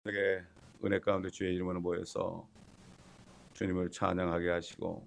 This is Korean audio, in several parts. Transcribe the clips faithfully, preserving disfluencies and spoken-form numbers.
내게 은혜 가운데 주의 이름으로 모여서 주님을 찬양하게 하시고,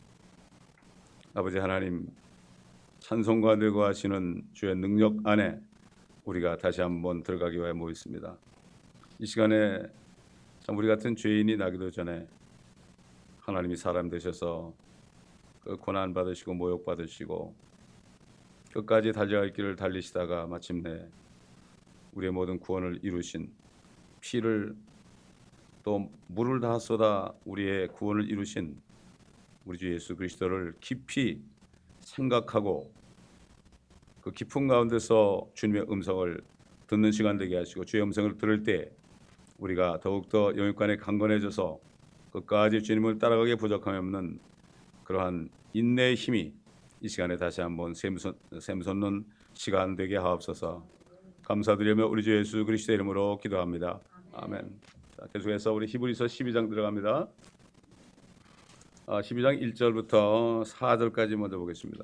아버지 하나님 찬송과 늙어하시는 주의 능력 안에 우리가 다시 한번 들어가기 위해 모였습니다. 이 시간에 참 우리 같은 죄인이 나기도 전에 하나님이 사람 되셔서 그 고난 받으시고 모욕 받으시고 끝까지 달려갈 길을 달리시다가 마침내 우리의 모든 구원을 이루신, 피를 또 물을 다 쏟아 우리의 구원을 이루신 우리 주 예수 그리스도를 깊이 생각하고 그 깊은 가운데서 주님의 음성을 듣는 시간 되게 하시고, 주의 음성을 들을 때 우리가 더욱더 영육간에 강건해져서 끝까지 주님을 따라가기에 부족함이 없는 그러한 인내의 힘이 이 시간에 다시 한번 샘솟는 시간 되게 하옵소서. 감사드리며 우리 주 예수 그리스도의 이름으로 기도합니다. 아멘. 자, 계속해서 우리 히브리서 십이 장 들어갑니다. 아, 십이 장 일 절부터 사 절까지 먼저 보겠습니다.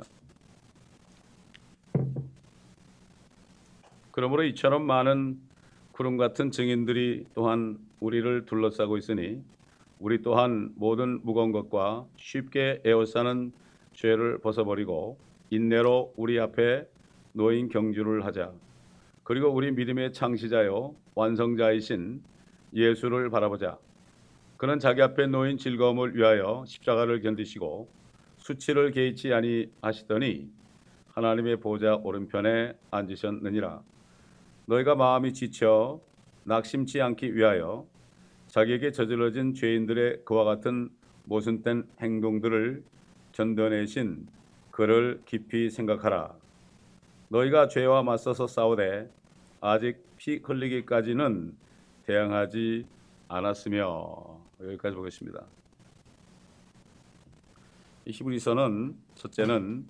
그러므로 이처럼 많은 구름 같은 증인들이 또한 우리를 둘러싸고 있으니 우리 또한 모든 무거운 것과 쉽게 에워싸는 죄를 벗어버리고 인내로 우리 앞에 놓인 경주를 하자. 그리고 우리 믿음의 창시자요 완성자이신 예수를 바라보자. 그는 자기 앞에 놓인 즐거움을 위하여 십자가를 견디시고 수치를 개의치 아니하시더니 하나님의 보좌 오른편에 앉으셨느니라. 너희가 마음이 지쳐 낙심치 않기 위하여 자기에게 저질러진 죄인들의 그와 같은 모순된 행동들을 견뎌내신 그를 깊이 생각하라. 너희가 죄와 맞서서 싸우되 아직 피 흘리기까지는 대항하지 않았으며. 여기까지 보겠습니다. 이 히브리서는 첫째는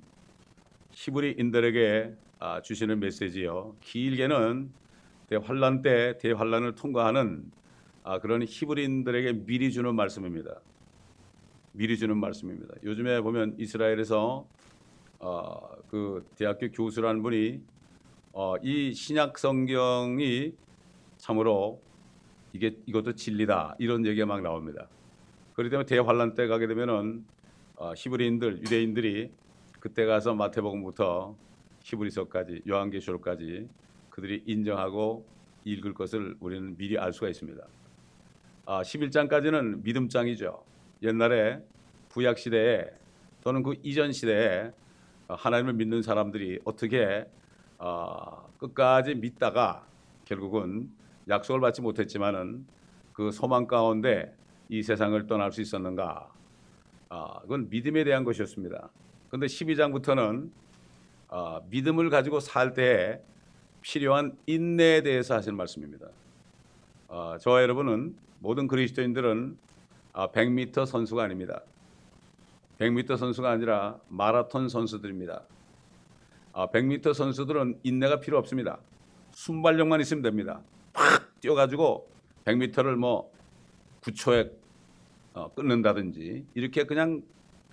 히브리인들에게 주시는 메시지요. 길게는 대환란 때 대환란을 통과하는 그런 히브리인들에게 미리 주는 말씀입니다. 미리 주는 말씀입니다. 요즘에 보면 이스라엘에서 어, 그 대학교 교수라는 분이 어, 이 신약 성경이 참으로 이게 이것도 진리다 이런 얘기가 막 나옵니다. 그렇기 때문에 대환란 때 가게 되면은 어, 히브리인들 유대인들이 그때 가서 마태복음부터 히브리서까지 요한계시록까지 그들이 인정하고 읽을 것을 우리는 미리 알 수가 있습니다. 아, 십일 장까지는 믿음장이죠. 옛날에 구약 시대에 또는 그 이전 시대에 하나님을 믿는 사람들이 어떻게 어, 끝까지 믿다가 결국은 약속을 받지 못했지만은 그 소망 가운데 이 세상을 떠날 수 있었는가? 아, 그건 믿음에 대한 것이었습니다. 그런데 십이 장부터는 어, 믿음을 가지고 살 때 필요한 인내에 대해서 하시는 말씀입니다. 어, 저와 여러분은 모든 그리스도인들은 어, 백 미터 선수가 아닙니다. 백 미터 선수가 아니라 마라톤 선수들입니다. 어, 백 미터 선수들은 인내가 필요 없습니다. 순발력만 있으면 됩니다. 팍 뛰어가지고 백 미터를 뭐 구 초에 어, 끊는다든지 이렇게 그냥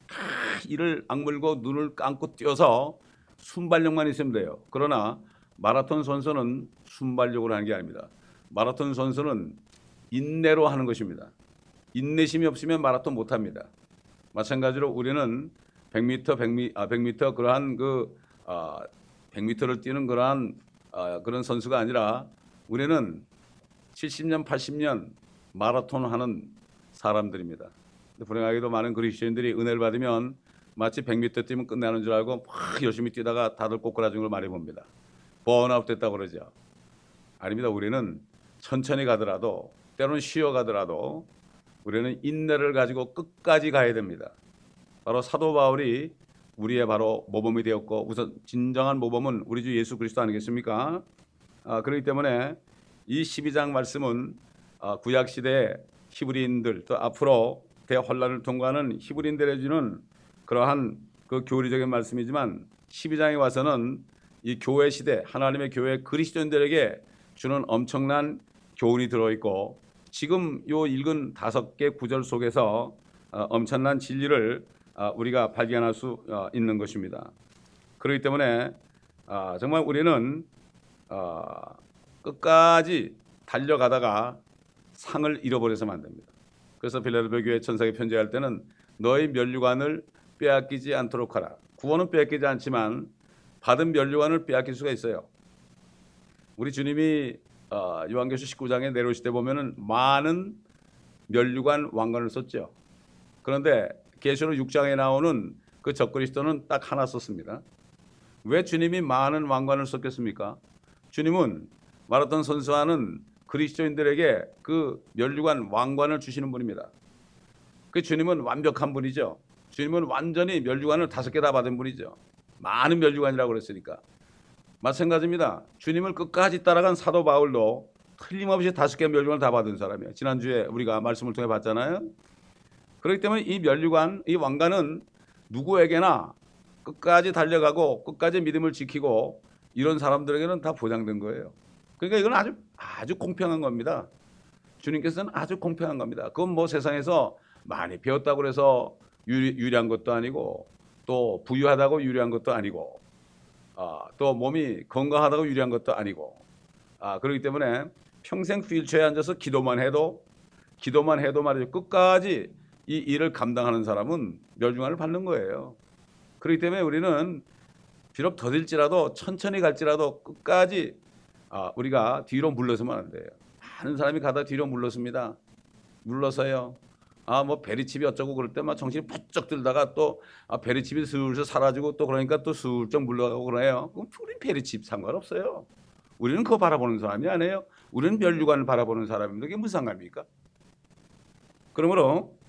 이를 악물고 눈을 감고 뛰어서 순발력만 있으면 돼요. 그러나 마라톤 선수는 순발력으로 하는 게 아닙니다. 마라톤 선수는 인내로 하는 것입니다. 인내심이 없으면 마라톤 못합니다. 마찬가지로 우리는 백 미터, 백 미, 아, 백 미터 그러한 그 아, 백 미터를 뛰는 그러한 아, 그런 선수가 아니라 우리는 칠십 년, 팔십 년 마라톤 하는 사람들입니다. 불행하게도 많은 그리스도인들이 은혜를 받으면 마치 백 미터 뛰면 끝나는 줄 알고 막 열심히 뛰다가 다들 꼬꾸라진 걸 많이 봅니다. 번아웃 됐다고 그러죠. 아닙니다. 우리는 천천히 가더라도 때로는 쉬어가더라도 우리는 인내를 가지고 끝까지 가야 됩니다. 바로 사도 바울이 우리의 바로 모범이 되었고, 우선 진정한 모범은 우리 주 예수 그리스도 아니겠습니까? 아, 그렇기 때문에 이 십이 장 말씀은 아, 구약시대 히브리인들 또 앞으로 대환란을 통과하는 히브리인들에 주는 그러한 그 교리적인 말씀이지만 십이 장에 와서는 이 교회 시대 하나님의 교회 그리스도인들에게 주는 엄청난 교훈이 들어있고, 지금 요 읽은 다섯 개 구절 속에서 어, 엄청난 진리를 어, 우리가 발견할 수 어, 있는 것입니다. 그렇기 때문에 어, 정말 우리는 어, 끝까지 달려가다가 상을 잃어버려서는 안 됩니다. 그래서 빌라델피아 교회 천사에게 편지할 때는 너의 면류관을 빼앗기지 않도록 하라. 구원은 빼앗기지 않지만 받은 면류관을 빼앗길 수가 있어요. 우리 주님이 어, 요한계시록 십구 장에 내려오실 때 보면은 많은 면류관 왕관을 썼죠. 그런데 계시록 육 장에 나오는 그 적그리스도는 딱 하나 썼습니다. 왜 주님이 많은 왕관을 썼겠습니까? 주님은 마라톤 선수하는 그리스도인들에게 그 면류관 왕관을 주시는 분입니다. 그 주님은 완벽한 분이죠. 주님은 완전히 면류관을 다섯 개 다 받은 분이죠. 많은 면류관이라고 그랬으니까. 마찬가지입니다. 주님을 끝까지 따라간 사도 바울도 틀림없이 다섯 개 면류관을 다 받은 사람이에요. 지난주에 우리가 말씀을 통해 봤잖아요. 그렇기 때문에 이 면류관, 이 왕관은 누구에게나 끝까지 달려가고 끝까지 믿음을 지키고 이런 사람들에게는 다 보장된 거예요. 그러니까 이건 아주 아주 공평한 겁니다. 주님께서는 아주 공평한 겁니다. 그건 뭐 세상에서 많이 배웠다고 해서 유리, 유리한 것도 아니고 또 부유하다고 유리한 것도 아니고 아, 또 몸이 건강하다고 유리한 것도 아니고 아, 그렇기 때문에 평생 휠체어에 앉아서 기도만 해도 기도만 해도 말이죠. 끝까지 이 일을 감당하는 사람은 멸류관을 받는 거예요. 그렇기 때문에 우리는 비록 더딜지라도 천천히 갈지라도 끝까지 아, 우리가 뒤로 물러서면 안 돼요. 많은 사람이 가다 뒤로 물렀습니다. 물러서요. 아, 뭐 베리칩이 어쩌고 그럴 때 막 정신이 번쩍 들다가 또 아, 베리칩이 슬슬 사라지고 또 그러니까 또 슬쩍 물러가고 그래요. 그럼 우린 베리칩 상관없어요. 우리는 그거 바라보는 사람이 아니에요. 우리는 멸류관을 바라보는 사람인데 그게 무슨 상관입니까? 그러므로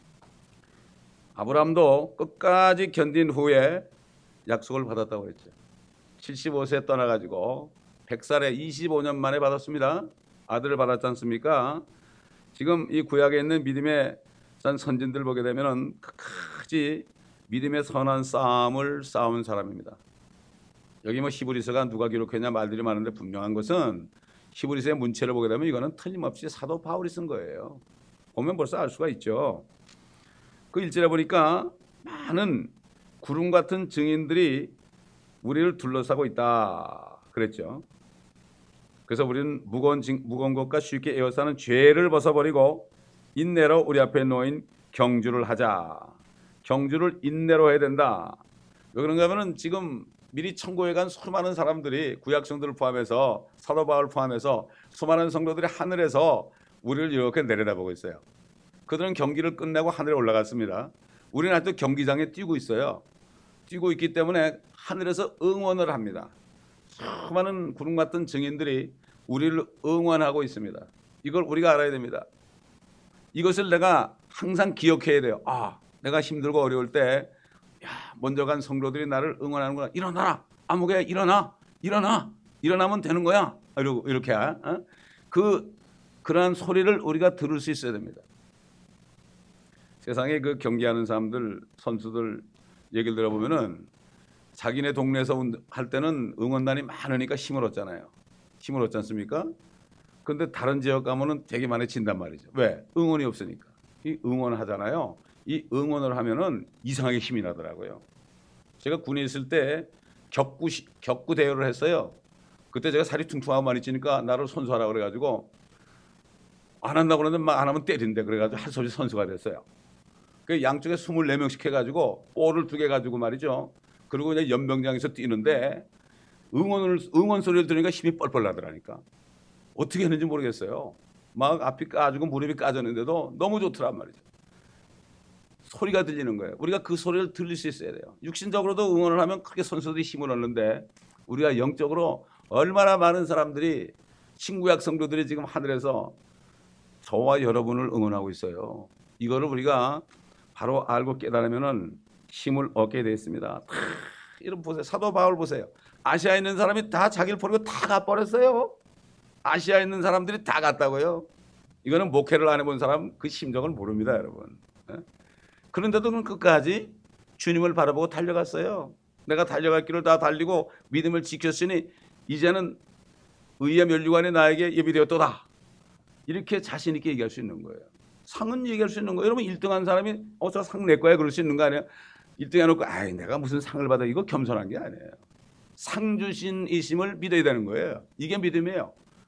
아브라함도 끝까지 견딘 후에 약속을 받았다고 했죠. 칠십오 세 떠나가지고 백 살에 이십오 년 만에 받았습니다. 아들을 받았지 않습니까? 지금 이 구약에 있는 믿음의 선진들 보게 되면은 끝까지 믿음의 선한 싸움을 싸운 사람입니다. 여기 뭐 히브리서가 누가 기록했냐 말들이 많은데 분명한 것은 히브리서의 문체를 보게 되면 이거는 틀림없이 사도 바울이 쓴 거예요. 보면 벌써 알 수가 있죠. 그 일절에 보니까 많은 구름 같은 증인들이 우리를 둘러싸고 있다 그랬죠. 그래서 우리는 무거운, 무거운 것과 쉽게 에워싸는 죄를 벗어버리고 인내로 우리 앞에 놓인 경주를 하자. 경주를 인내로 해야 된다. 왜 그런가 하면 지금 미리 천국에 간 수많은 사람들이 구약 성도를 포함해서 사도 바울 포함해서 수많은 성도들이 하늘에서 우리를 이렇게 내려다보고 있어요. 그들은 경기를 끝내고 하늘에 올라갔습니다. 우리는 아직도 경기장에 뛰고 있어요. 뛰고 있기 때문에 하늘에서 응원을 합니다. 수많은 구름 같은 증인들이 우리를 응원하고 있습니다. 이걸 우리가 알아야 됩니다. 이것을 내가 항상 기억해야 돼요. 아, 내가 힘들고 어려울 때 야, 먼저 간 성도들이 나를 응원하는구나. 일어나라. 아무개 일어나. 일어나. 일어나면 되는 거야. 이러고 이렇게 어? 그 그러한 소리를 우리가 들을 수 있어야 됩니다. 세상에 그 경기하는 사람들, 선수들 얘기를 들어보면은 자기네 동네에서 할 때는 응원단이 많으니까 힘을 얻잖아요. 힘을 얻지 않습니까? 그런데 다른 지역 가면은 되게 많이 진단 말이죠. 왜? 응원이 없으니까. 이 응원을 하잖아요. 이 응원을 하면은 이상하게 힘이 나더라고요. 제가 군에 있을 때 격구, 격구 대회를 했어요. 그때 제가 살이 퉁퉁하고 많이 찌니까 나를 선수하라 그래가지고 안 한다고 그러는데 막 안 하면 때린대. 그래가지고 할 수 없이 선수가 됐어요. 그 양쪽에 스물네 명씩 해가지고 볼을 두 개 가지고 말이죠. 그리고 이제 연병장에서 뛰는데 응원을, 응원 소리를 들으니까 힘이 뻘뻘 나더라니까. 어떻게 했는지 모르겠어요. 막 앞이 까지고 무릎이 까졌는데도 너무 좋더란 말이죠. 소리가 들리는 거예요. 우리가 그 소리를 들릴 수 있어야 돼요. 육신적으로도 응원을 하면 크게 선수들이 힘을 얻는데 우리가 영적으로 얼마나 많은 사람들이 신구약 성도들이 지금 하늘에서 저와 여러분을 응원하고 있어요. 이거를 우리가 바로 알고 깨달으면은 힘을 얻게 되어 있습니다. 이런 보세요. 사도 바울 보세요. 아시아에 있는 사람이 다 자기를 버리고 다 가버렸어요. 아시아에 있는 사람들이 다 갔다고요. 이거는 목회를 안 해본 사람 그 심정을 모릅니다, 여러분. 그런데도 그는 끝까지 주님을 바라보고 달려갔어요. 내가 달려갈 길을 다 달리고 믿음을 지켰으니 이제는 의의 면류관이 나에게 예비되었도다. 이렇게 자신 있게 얘기할 수 있는 거예요. 상은 얘기할 수 있는 거예요. 여러분 일 등 한 사람이 어, 저 상 내 거야 그럴 수 있는 거 아니에요? 일 등 해놓고 아이 내가 무슨 상을 받아. 이거 겸손한 게 아니에요. 상 주신 이심을 믿어야 되는 거예요. 이게 믿음이에요.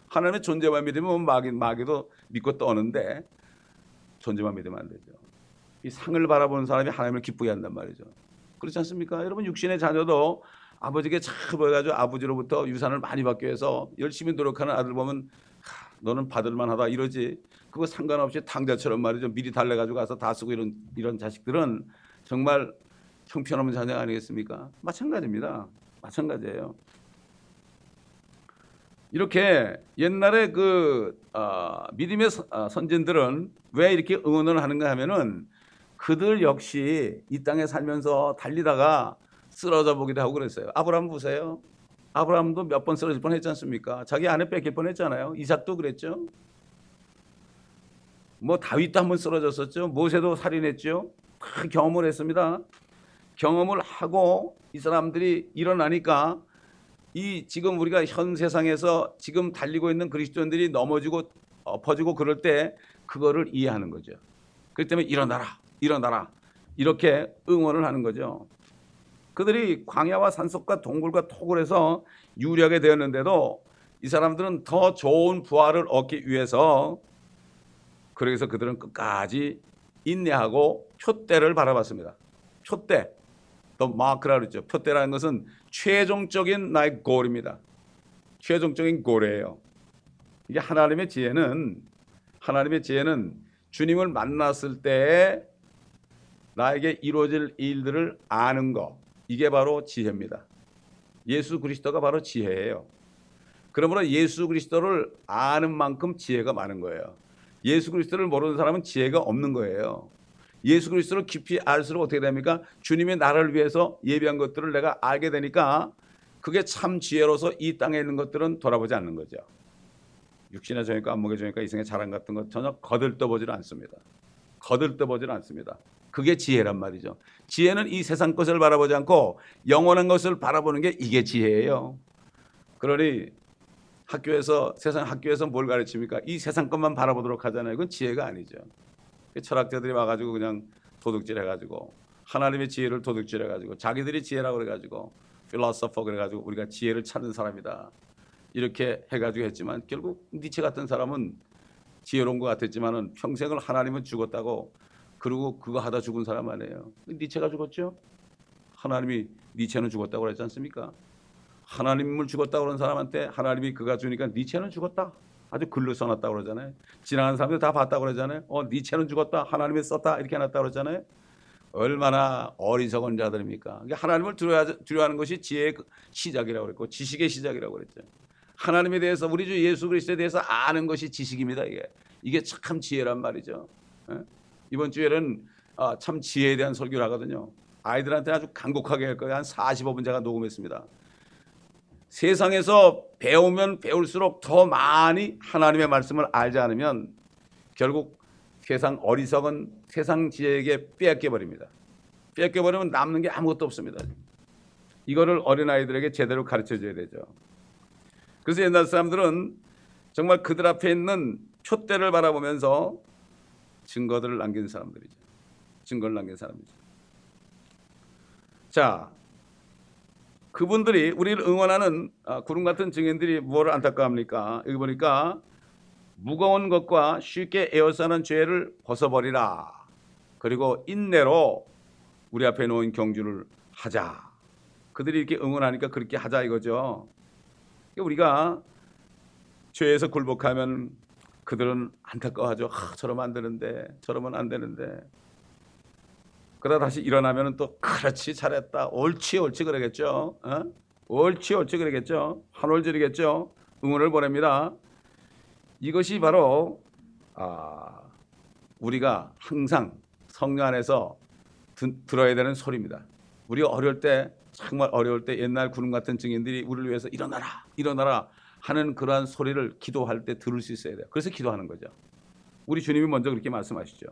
하나님의 존재만 믿으면 마귀, 마귀도 믿고 떠는데 존재만 믿으면 안 되죠. 이 상을 바라보는 사람이 하나님을 기쁘게 한단 말이죠. 그렇지 않습니까? 여러분 육신의 자녀도 아버지에게 참 보여가지고 아버지로부터 유산을 많이 받기 위해서 열심히 노력하는 아들 보면 하, 너는 받을만하다 이러지. 그거 상관없이 탕자처럼 말이죠. 미리 달래가지고 가서 다 쓰고 이런 이런 자식들은 정말 형편없는 자녀 아니겠습니까? 마찬가지입니다. 마찬가지예요. 이렇게 옛날에 그 어, 믿음의 서, 어, 선진들은 왜 이렇게 응원을 하는가 하면은 그들 역시 이 땅에 살면서 달리다가 쓰러져 보기도 하고 그랬어요. 아브라함 보세요. 아브라함도 몇 번 쓰러질 뻔했지 않습니까? 자기 아내 뺏길 뻔했잖아요. 이삭도 그랬죠. 뭐 다윗도 한번 쓰러졌었죠. 모세도 살인했죠. 다 경험을 했습니다. 경험을 하고 이 사람들이 일어나니까 이 지금 우리가 현 세상에서 지금 달리고 있는 그리스도인들이 넘어지고 엎어지고 그럴 때 그거를 이해하는 거죠. 그렇기 때문에 일어나라, 일어나라 이렇게 응원을 하는 거죠. 그들이 광야와 산속과 동굴과 톡을 해서 유리하게 되었는데도 이 사람들은 더 좋은 부활을 얻기 위해서 그래서 그들은 끝까지 인내하고 표대를 바라봤습니다. 표대, 더 마크라 그랬죠. 표대라는 것은 최종적인 나의 골입니다. 최종적인 골이에요. 이게 하나님의 지혜는 하나님의 지혜는 주님을 만났을 때 나에게 이루어질 일들을 아는 거, 이게 바로 지혜입니다. 예수 그리스도가 바로 지혜예요. 그러므로 예수 그리스도를 아는 만큼 지혜가 많은 거예요. 예수 그리스도를 모르는 사람은 지혜가 없는 거예요. 예수 그리스도를 깊이 알수록 어떻게 됩니까? 주님이 나를 위해서 예비한 것들을 내가 알게 되니까 그게 참 지혜로서 이 땅에 있는 것들은 돌아보지 않는 거죠. 육신의 정욕과 안목의 정욕과 이생의 자랑 같은 것 전혀 거들떠보지를 않습니다. 거들떠보지를 않습니다. 그게 지혜란 말이죠. 지혜는 이 세상 것을 바라보지 않고 영원한 것을 바라보는 게 이게 지혜예요. 그러니 학교에서 세상 학교에서 뭘 가르칩니까? 이 세상 것만 바라보도록 하잖아요. 이건 지혜가 아니죠. 철학자들이 와가지고 그냥 도둑질 해가지고 하나님의 지혜를 도둑질 해가지고 자기들이 지혜라고 그래가지고 필로소퍼 그래가지고 우리가 지혜를 찾는 사람이다 이렇게 해가지고 했지만 결국 니체 같은 사람은 지혜로운 것 같았지만은 평생을 하나님은 죽었다고 그리고 그거 하다 죽은 사람 아니에요. 니체가 죽었죠? 하나님이 니체는 죽었다고 그랬지 않습니까? 하나님을 죽었다고 그런 사람한테 하나님이 그가 주니까 니체는 죽었다. 아주 글로 써놨다고 그러잖아요. 지나가는 사람들 다 봤다고 그러잖아요. 어, 니체는 죽었다. 하나님이 썼다. 이렇게 해놨다고 그러잖아요. 얼마나 어리석은 자들입니까? 하나님을 두려워하는 것이 지혜의 시작이라고 그랬고 지식의 시작이라고 그랬죠. 하나님에 대해서 우리 주 예수 그리스도에 대해서 아는 것이 지식입니다. 이게 이게 참 지혜란 말이죠. 예? 이번 주에는 아, 참 지혜에 대한 설교를 하거든요. 아이들한테 아주 간곡하게 할 거예요. 한 사십오 분 제가 녹음했습니다. 세상에서 배우면 배울수록 더 많이 하나님의 말씀을 알지 않으면 결국 세상 어리석은 세상 지혜에게 빼앗겨버립니다. 빼앗겨버리면 남는 게 아무것도 없습니다. 이거를 어린아이들에게 제대로 가르쳐줘야 되죠. 그래서 옛날 사람들은 정말 그들 앞에 있는 표대를 바라보면서 증거들을 남긴 사람들이죠. 증거를 남긴 사람이죠. 자, 그분들이 우리를 응원하는 구름 같은 증인들이 뭘 안타까워합니까? 여기 보니까 무거운 것과 쉽게 에워싸는 죄를 벗어버리라. 그리고 인내로 우리 앞에 놓인 경주를 하자. 그들이 이렇게 응원하니까 그렇게 하자 이거죠. 우리가 죄에서 굴복하면 그들은 안타까워하죠. 아, 저러면 안 되는데, 저러면 안 되는데. 그러다 다시 일어나면 또 그렇지 잘했다. 옳지 옳지 그러겠죠. 어? 옳지 옳지 그러겠죠. 한올절이겠죠. 응원을 보냅니다. 이것이 바로 아, 우리가 항상 성령 안에서 드, 들어야 되는 소리입니다. 우리가 어려울 때 정말 어려울 때 옛날 구름 같은 증인들이 우리를 위해서 일어나라 일어나라 하는 그러한 소리를 기도할 때 들을 수 있어야 돼요. 그래서 기도하는 거죠. 우리 주님이 먼저 그렇게 말씀하시죠.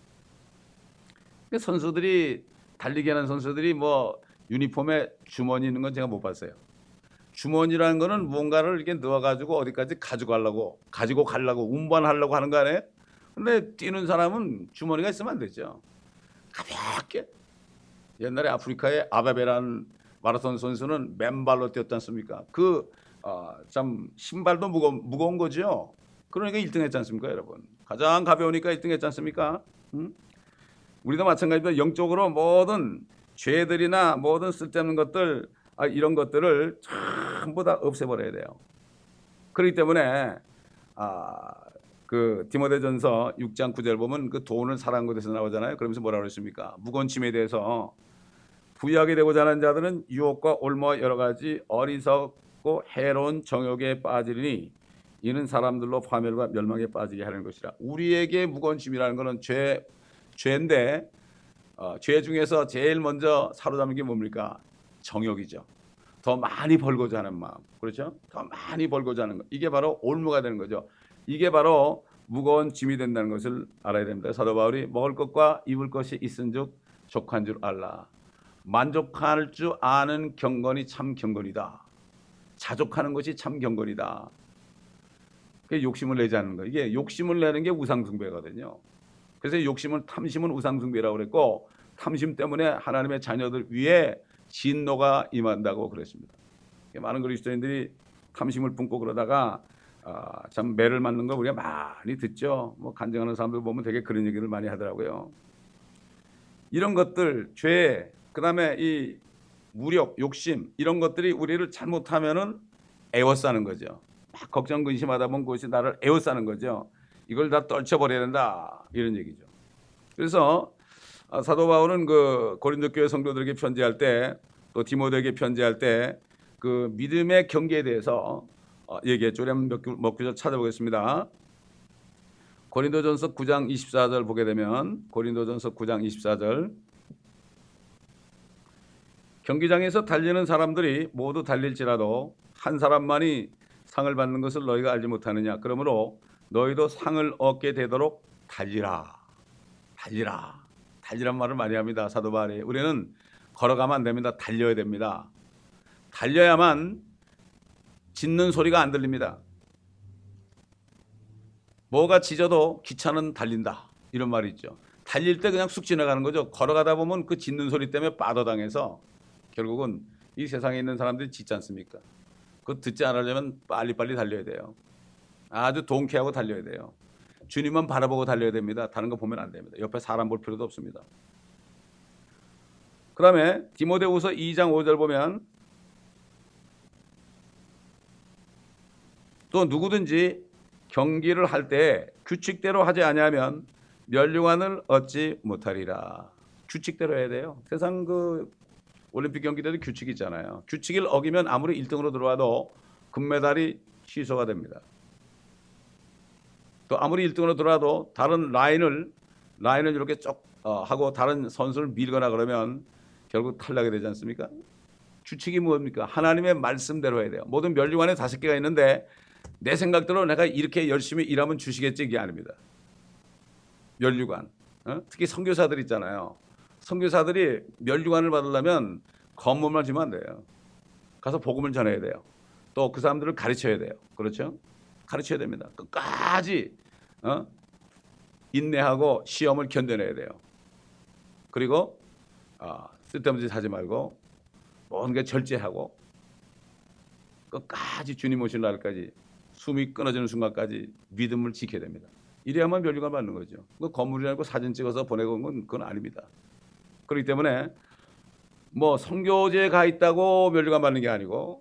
선수들이 달리기 하는 선수들이 뭐 유니폼에 주머니 있는 건 제가 못 봤어요. 주머니라는 거는 뭔가를 이렇게 넣어가지고 어디까지 가져가려고 가지고 가려고 운반하려고 하는 거 아니에요? 근데 뛰는 사람은 주머니가 있으면 안 되죠. 가볍게. 옛날에 아프리카의 아바베라는 마라톤 선수는 맨발로 뛰었지 않습니까? 그 아, 참 신발도 무거, 무거운 거죠. 그러니까 일 등 했지 않습니까, 여러분? 가장 가벼우니까 일 등 했지 않습니까? 응? 우리도 마찬가지로 영적으로 모든 죄들이나 모든 쓸데없는 것들, 아, 이런 것들을 전부 다 없애버려야 돼요. 그렇기 때문에 아, 그 디모데전서 육 장 구 절 보면 그 돈을 사랑한 것에서 나오잖아요. 그러면서 뭐라고 그랬습니까? 무거운 짐에 대해서 부유하게 되고자 하는 자들은 유혹과 올무와 여러 가지 어리석고 해로운 정욕에 빠지리니 이는 사람들로 파멸과 멸망에 빠지게 하는 것이라. 우리에게 무거운 짐이라는 것은 죄, 죄인데 어, 죄 중에서 제일 먼저 사로잡는 게 뭡니까? 정욕이죠. 더 많이 벌고자 하는 마음. 그렇죠? 더 많이 벌고자 하는 것. 이게 바로 올무가 되는 거죠. 이게 바로 무거운 짐이 된다는 것을 알아야 됩니다. 사도 바울이 먹을 것과 입을 것이 있은즉 족한 줄 알라. 만족할 줄 아는 경건이 참 경건이다. 자족하는 것이 참 경건이다. 그게 욕심을 내지 않는 거. 이게 욕심을 내는 게 우상숭배거든요. 그래서 욕심은 탐심은 우상숭배라고 그랬고 탐심 때문에 하나님의 자녀들 위에 진노가 임한다고 그랬습니다. 많은 그리스도인들이 탐심을 품고 그러다가 아, 참 매를 맞는 거 우리가 많이 듣죠. 뭐 간증하는 사람들 보면 되게 그런 얘기를 많이 하더라고요. 이런 것들, 죄, 그다음에 이 무력, 욕심 이런 것들이 우리를 잘못하면은 애워싸는 거죠. 막 걱정 근심하다 보면 그것이 나를 애워싸는 거죠. 이걸 다 떨쳐버려야 된다 이런 얘기죠. 그래서 사도 바울은 그 고린도 교회 성도들에게 편지할 때 또 디모데에게 편지할 때 그 믿음의 경계에 대해서 얘기했죠. 우리 한번 몇 구절 찾아보겠습니다. 고린도전서 구 장 이십사 절 보게 되면 고린도전서 구 장 이십사 절 경기장에서 달리는 사람들이 모두 달릴지라도 한 사람만이 상을 받는 것을 너희가 알지 못하느냐. 그러므로 너희도 상을 얻게 되도록 달리라. 달리라. 달리란 말을 많이 합니다. 사도 바울이. 우리는 걸어가면 안 됩니다. 달려야 됩니다. 달려야만 짖는 소리가 안 들립니다. 뭐가 짖어도 기차는 달린다. 이런 말이 있죠. 달릴 때 그냥 쑥 지나가는 거죠. 걸어가다 보면 그 짖는 소리 때문에 빠져당해서 결국은 이 세상에 있는 사람들이 짖지 않습니까? 그거 듣지 않으려면 빨리빨리 달려야 돼요. 아주 동쾌하고 달려야 돼요. 주님만 바라보고 달려야 됩니다. 다른 거 보면 안 됩니다. 옆에 사람 볼 필요도 없습니다. 그 다음에 디모데후서 이 장 오 절 보면 또 누구든지 경기를 할 때 규칙대로 하지 아니하면 멸류관을 얻지 못하리라. 규칙대로 해야 돼요. 세상 그 올림픽 경기대도 규칙이 있잖아요. 규칙을 어기면 아무리 일 등으로 들어와도 금메달이 취소가 됩니다. 또 아무리 일 등으로 들어와도 다른 라인을 라인을 이렇게 쭉 어, 하고 다른 선수를 밀거나 그러면 결국 탈락이 되지 않습니까? 규칙이 뭡니까? 하나님의 말씀대로 해야 돼요. 모든 멸류관에 다섯 개가 있는데 내 생각대로 내가 이렇게 열심히 일하면 주시겠지 이게 아닙니다. 멸류관. 어? 특히 선교사들 있잖아요. 선교사들이 멸류관을 받으려면 검문만 주면 안 돼요. 가서 복음을 전해야 돼요. 또 그 사람들을 가르쳐야 돼요. 그렇죠? 가르쳐야 됩니다. 끝까지 어? 인내하고 시험을 견뎌내야 돼요. 그리고 어, 쓸데없는 짓 하지 말고 모든 게 절제하고 끝까지 주님 오실 날까지 숨이 끊어지는 순간까지 믿음을 지켜야 됩니다. 이래야만 멸류관 받는 거죠. 그 건물이라고 사진 찍어서 보내고 온 건 그건 아닙니다. 그렇기 때문에 뭐 선교지에 가 있다고 멸류관 받는 게 아니고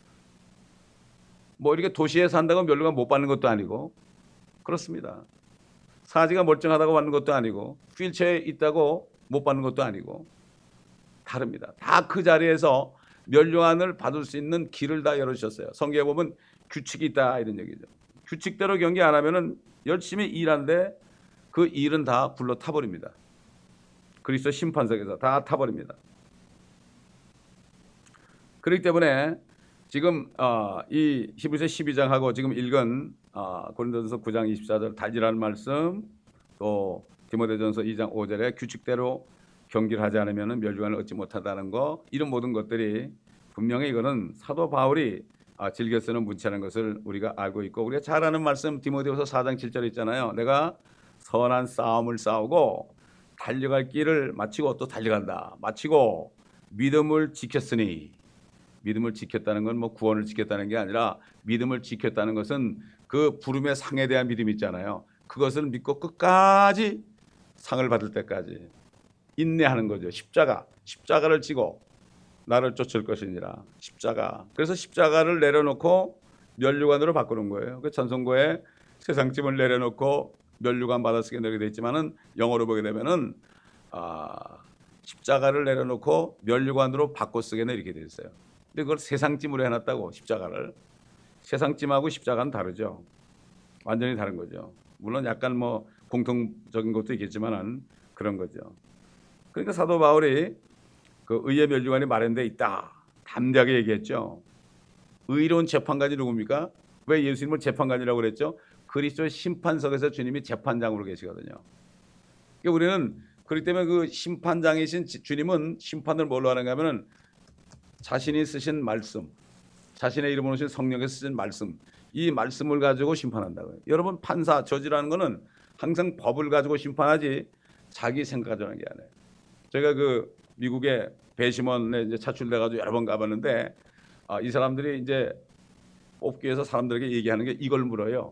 뭐 이렇게 도시에 산다고 멸류관 못 받는 것도 아니고 그렇습니다. 사지가 멀쩡하다고 받는 것도 아니고 휠체어에 있다고 못 받는 것도 아니고 다릅니다. 다 그 자리에서 멸류관을 받을 수 있는 길을 다 열어주셨어요. 성경에 보면 규칙이 있다 이런 얘기죠. 규칙대로 경기 안 하면은 열심히 일하는데 그 일은 다 불러 타버립니다. 그리스도 심판석에서 다 타버립니다. 그렇기 때문에 지금 어, 이 히브리서 십이 장하고 지금 읽은 어, 고린도전서 구 장 이십사 절 달리라는 말씀 또 디모데전서 이 장 오 절에 규칙대로 경기를 하지 않으면 멸류관을 얻지 못한다는 거 이런 모든 것들이 분명히 이거는 사도 바울이 아, 즐겨 쓰는 문체라는 것을 우리가 알고 있고 우리가 잘 아는 말씀 디모데후서 사 장 칠 절에 있잖아요. 내가 선한 싸움을 싸우고 달려갈 길을 마치고 또 달려간다. 마치고 믿음을 지켰으니 믿음을 지켰다는 건 뭐 구원을 지켰다는 게 아니라 믿음을 지켰다는 것은 그 부름의 상에 대한 믿음이 있잖아요. 그것을 믿고 끝까지 상을 받을 때까지 인내하는 거죠. 십자가, 십자가를 지고 나를 쫓을 것이니라. 십자가. 그래서 십자가를 내려놓고 면류관으로 바꾸는 거예요. 그 전성고에 세상짐을 내려놓고 면류관 받아쓰게 되게 됐지만은 영어로 보게 되면은 아, 십자가를 내려놓고 면류관으로 바꿔 쓰게는 이렇게 돼 있어요. 근데 그걸 세상짐으로 해놨다고 십자가를. 세상짐하고 십자가는 다르죠. 완전히 다른 거죠. 물론 약간 뭐 공통적인 것도 있겠지만은 그런 거죠. 그러니까 사도 바울이 그 의의 면류관이 마련돼 있다. 담대하게 얘기했죠. 의로운 재판관이 누굽니까? 왜 예수님을 재판관이라고 그랬죠? 그리스도의 심판석에서 주님이 재판장으로 계시거든요. 그러니까 우리는 그렇기 때문에 그 심판장이신 주님은 심판을 뭘로 하는가 하면은 자신이 쓰신 말씀, 자신의 이름으로 오신 성령께서 쓰신 말씀, 이 말씀을 가지고 심판한다고요. 여러분 판사, 저지라는 거는 항상 법을 가지고 심판하지 자기 생각 가지고 하는 게 아니에요. 제가 그 미국의 배심원에 이제 차출돼가지고 여러 번 가봤는데 아, 이 사람들이 이제 뽑기 위해서 사람들에게 얘기하는 게 이걸 물어요.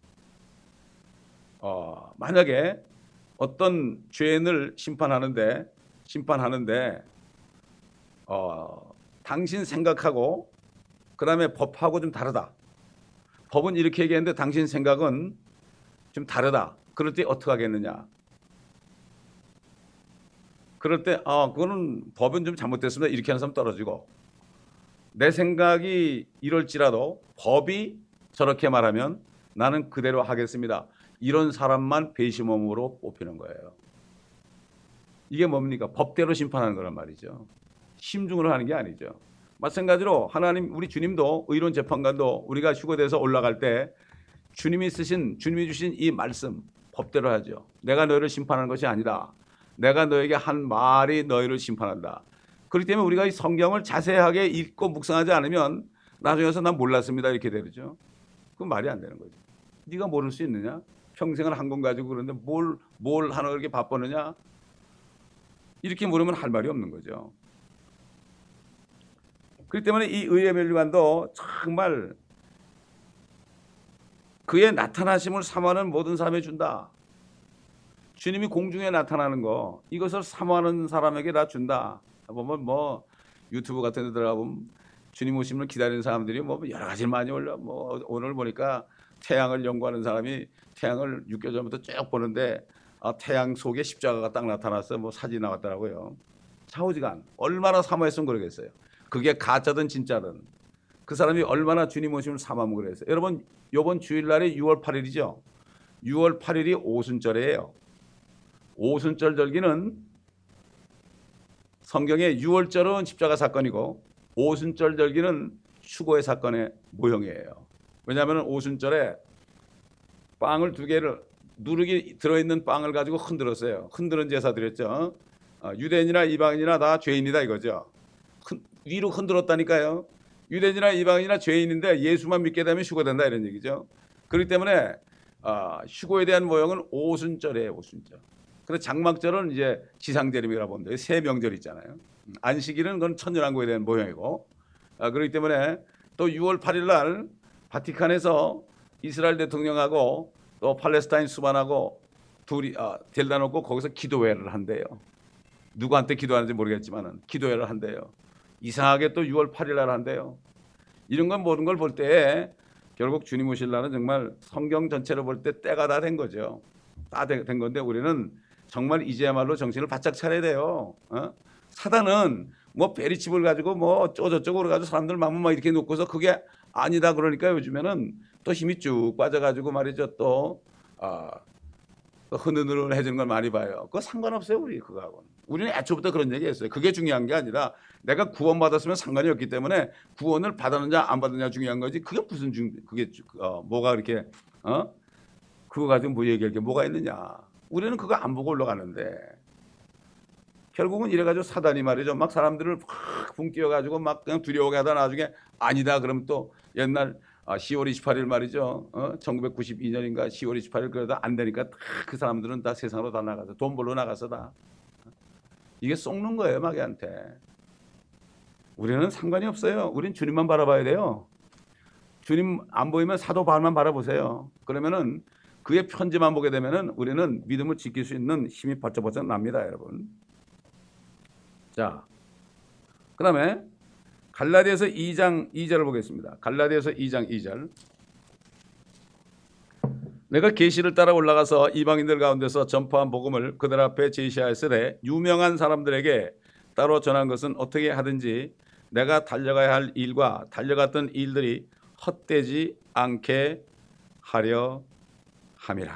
어, 만약에 어떤 죄인을 심판하는데 심판하는데 어, 당신 생각하고 그 다음에 법하고 좀 다르다. 법은 이렇게 얘기했는데 당신 생각은 좀 다르다. 그럴 때 어떻게 하겠느냐. 그럴 때 아, 그거는 법은 좀 잘못됐습니다. 이렇게 하는 사람 떨어지고 내 생각이 이럴지라도 법이 저렇게 말하면 나는 그대로 하겠습니다. 이런 사람만 배심원으로 뽑히는 거예요. 이게 뭡니까? 법대로 심판하는 거란 말이죠. 심중으로 하는 게 아니죠. 마찬가지로 하나님 우리 주님도 의로운 재판관도 우리가 휴거돼서 올라갈 때 주님이 쓰신 주님이 주신 이 말씀 법대로 하죠. 내가 너희를 심판하는 것이 아니다. 내가 너에게 한 말이 너희를 심판한다. 그렇기 때문에 우리가 이 성경을 자세하게 읽고 묵상하지 않으면 나중에 와서 난 몰랐습니다 이렇게 되죠. 그건 말이 안 되는 거죠. 네가 모를 수 있느냐? 평생을 한 권 가지고 그러는데 뭘, 뭘 하나 그렇게 바쁘느냐? 이렇게 물으면 할 말이 없는 거죠. 그렇기 때문에 이 의의 면류관도 정말 그의 나타나심을 사모하는 모든 사람에 준다. 주님이 공중에 나타나는 거 이것을 사모하는 사람에게 다 준다. 보면 뭐 유튜브 같은 데 들어가 보면 주님 오심을 기다리는 사람들이 뭐 여러 가지를 많이 올려. 뭐 오늘 보니까 태양을 연구하는 사람이 태양을 육 개월 전부터 쭉 보는데 아, 태양 속에 십자가가 딱 나타나서 뭐 사진 나왔더라고요. 좌우지간 얼마나 사모했으면 그러겠어요. 그게 가짜든 진짜든 그 사람이 얼마나 주님 오심을 사모하면 그랬어요. 여러분 이번 주일날이 유월 팔일이죠. 유월 팔일이 오순절이에요. 오순절 절기는 성경의 유월절은 십자가 사건이고 오순절 절기는 휴거의 사건의 모형이에요. 왜냐하면 오순절에 빵을 두 개를 누룩이 들어있는 빵을 가지고 흔들었어요. 흔드는 제사 드렸죠. 어, 유대인이나 이방인이나 다 죄인이다 이거죠. 흔, 위로 흔들었다니까요. 유대인이나 이방인이나 죄인인데 예수만 믿게 되면 휴거된다 이런 얘기죠. 그렇기 때문에 어, 휴거에 대한 모형은 오순절이에요. 오순절. 그래서 장막절은 이제 지상절임이라고 봅니다. 세 명절 있잖아요. 안식일은 그건 천년왕국에 대한 모형이고 아, 그렇기 때문에 또 유월 팔일 날 바티칸에서 이스라엘 대통령하고 또 팔레스타인 수반하고 둘이 아, 데려다 놓고 거기서 기도회를 한대요. 누구한테 기도하는지 모르겠지만은 기도회를 한대요. 이상하게 또 유월 팔일 날 한대요. 이런 건 모든 걸 볼 때 결국 주님 오실 날은 정말 성경 전체로 볼 때 때가 다 된 거죠. 다 된 건데 우리는 정말 이제야말로 정신을 바짝 차려야 돼요. 어? 사단은 뭐 베리칩을 가지고 뭐 어쩌고저쩌고 가지고 사람들 마음을 막 이렇게 놓고서 그게 아니다 그러니까 요즘에는 또 힘이 쭉 빠져가지고 말이죠. 또, 아, 또 흐느흐느해지는 걸 많이 봐요. 그거 상관없어요 우리 그거하고는. 우리는 애초부터 그런 얘기했어요. 그게 중요한 게 아니라 내가 구원받았으면 상관이 없기 때문에 구원을 받았느냐 안 받았느냐 중요한 거지. 그게 무슨 중 그게 어, 뭐가 그렇게 어 그거 가지고 뭐 얘기할 게 뭐가 있느냐. 우리는 그거 안 보고 올라가는데 결국은 이래가지고 사단이 말이죠. 막 사람들을 확 붕끼어가지고 막 그냥 두려워하게 하다 나중에 아니다 그러면 또 옛날 시월 이십팔일 말이죠. 어? 천구백구십이 년인가 시월 이십팔일 그러다 안 되니까 다 그 사람들은 다 세상으로 다 나가서 돈 벌러 나가서 다 이게 속는 거예요 마귀한테. 우리는 상관이 없어요. 우린 주님만 바라봐야 돼요. 주님 안 보이면 사도 바울만 바라보세요. 그러면은 그의 편지만 보게 되면은 우리는 믿음을 지킬 수 있는 힘이 번쩍번쩍 납니다, 여러분. 자, 그 다음에 갈라디아서 이 장 이 절을 보겠습니다. 갈라디아서 이 장 이 절. 내가 계시를 따라 올라가서 이방인들 가운데서 전파한 복음을 그들 앞에 제시하였으되 유명한 사람들에게 따로 전한 것은 어떻게 하든지 내가 달려가야 할 일과 달려갔던 일들이 헛되지 않게 하려 함이라.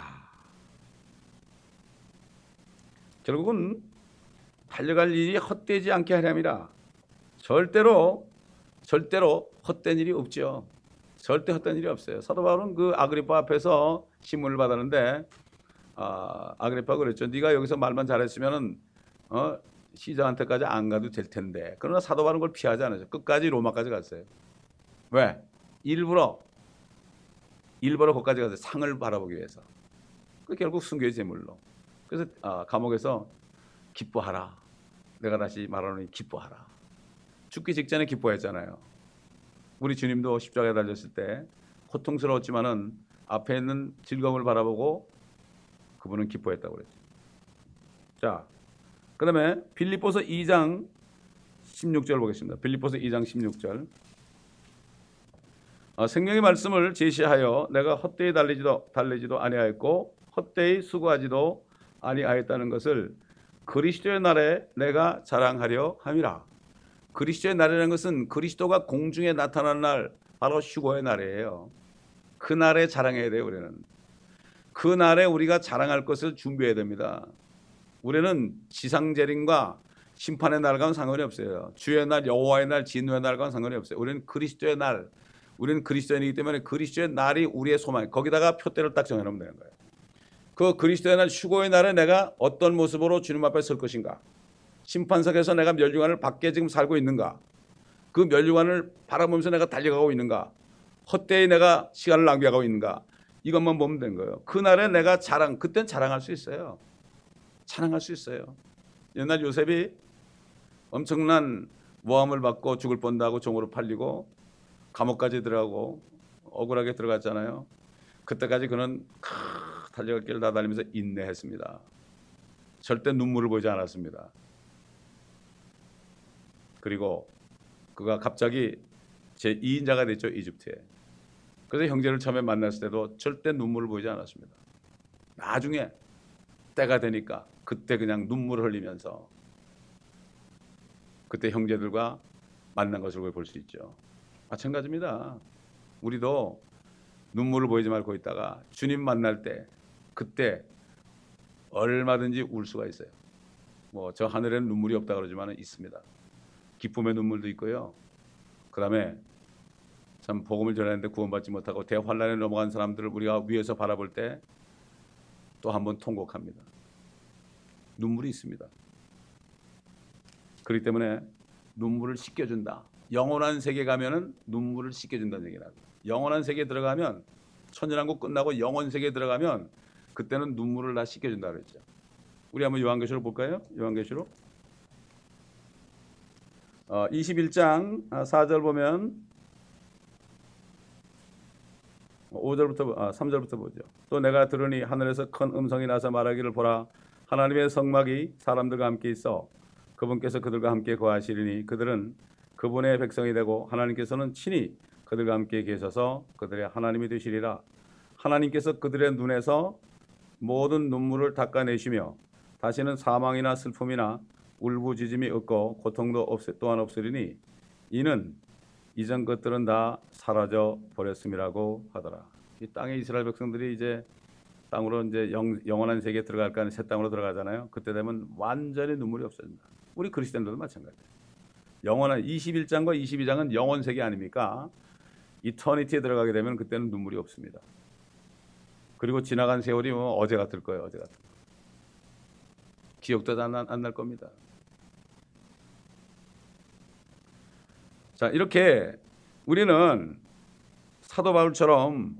결국은 달려갈 일이 헛되지 않게 하려 함이라. 절대로 절대로 헛된 일이 없죠. 절대 헛된 일이 없어요. 사도 바울은 그 아그리파 앞에서 신문을 받았는데 아, 아그리파가 그랬죠. 네가 여기서 말만 잘했으면은 어, 시장한테까지 안 가도 될 텐데. 그러나 사도 바울은 그걸 피하지 않았어요. 끝까지 로마까지 갔어요. 왜? 일부러 일부러 거기까지 가서 상을 바라보기 위해서. 그 결국 순교의 제물로. 그래서 아, 감옥에서 기뻐하라. 내가 다시 말하노니 기뻐하라. 죽기 직전에 기뻐했잖아요. 우리 주님도 십자가에 달렸을 때 고통스러웠지만은 앞에 있는 즐거움을 바라보고 그분은 기뻐했다고 그랬죠. 자, 그 다음에 빌립보서 이 장 십육 절 보겠습니다. 빌립보서 이 장 십육 절. 아, 생명의 말씀을 제시하여 내가 헛되이 달리지도 달리지도 아니하였고 헛되이 수고하지도 아니하였다는 것을 그리스도의 날에 내가 자랑하려 함이라. 그리스도의 날이라는 것은 그리스도가 공중에 나타난 날, 바로 휴거의 날이에요. 그 날에 자랑해야 돼요. 우리는 그 날에 우리가 자랑할 것을 준비해야 됩니다. 우리는 지상재림과 심판의 날과는 상관이 없어요. 주의 날, 여호와의 날, 진노의 날과는 상관이 없어요. 우리는 그리스도의 날, 우리는 그리스도인이기 때문에 그리스도의 날이 우리의 소망. 거기다가 표대를 딱 정해놓으면 되는 거예요. 그 그리스도의 날, 휴거의 날에 내가 어떤 모습으로 주님 앞에 설 것인가? 심판석에서 내가 멸류관을 받게 지금 살고 있는가? 그 멸류관을 바라보면서 내가 달려가고 있는가? 헛되이 내가 시간을 낭비하고 있는가? 이것만 보면 된 거예요. 그날에 내가 자랑, 그땐 자랑할 수 있어요. 자랑할 수 있어요. 옛날 요셉이 엄청난 모함을 받고 죽을 뻔하고 종으로 팔리고 감옥까지 들어가고 억울하게 들어갔잖아요. 그때까지 그는 달려갈 길을 다 달리면서 인내했습니다. 절대 눈물을 보이지 않았습니다. 그리고 그가 갑자기 제이 인자가 됐죠. 이집트에. 그래서 형제를 처음에 만났을 때도 절대 눈물을 보이지 않았습니다. 나중에 때가 되니까 그때 그냥 눈물을 흘리면서 그때 형제들과 만난 것을 볼 수 있죠. 마찬가지입니다. 우리도 눈물을 보이지 말고 있다가 주님 만날 때 그때 얼마든지 울 수가 있어요. 뭐 저 하늘에는 눈물이 없다 그러지만 있습니다. 기쁨의 눈물도 있고요. 그 다음에 참 복음을 전하는데 구원받지 못하고 대환란에 넘어간 사람들을 우리가 위에서 바라볼 때 또 한 번 통곡합니다. 눈물이 있습니다. 그렇기 때문에 눈물을 씻겨준다. 영원한 세계 가면은 눈물을 씻겨준다는 얘기를 합니다. 영원한 세계에 들어가면 천년왕국 끝나고 영원 세계에 들어가면 그때는 눈물을 다 씻겨준다 그랬죠. 우리 한번 요한계시록 볼까요? 요한계시록 어, 이십일 장 사 절 보면 오 절부터 아, 삼 절부터 보죠. 또 내가 들으니 하늘에서 큰 음성이 나서 말하기를 보라 하나님의 성막이 사람들과 함께 있어 그분께서 그들과 함께 거하시리니 그들은 그분의 백성이 되고 하나님께서는 친히 그들과 함께 계셔서 그들의 하나님이 되시리라. 하나님께서 그들의 눈에서 모든 눈물을 닦아내시며 다시는 사망이나 슬픔이나 울부짖음이 없고 고통도 없, 또한 없으리니 이는 이전 것들은 다 사라져 버렸음이라고 하더라. 이 땅의 이스라엘 백성들이 이제 땅으로 이제 영, 영원한 세계에 들어갈까 하는 새 땅으로 들어가잖아요. 그때 되면 완전히 눈물이 없어진다. 우리 그리스도인들도 마찬가지예요. 영원한 이십일 장과 이십이 장은 영원 세계 아닙니까? 이터니티에 들어가게 되면 그때는 눈물이 없습니다. 그리고 지나간 세월이 뭐 어제 같을 거예요. 어제 같은 거. 기억도 안 날 겁니다. 자, 이렇게 우리는 사도 바울처럼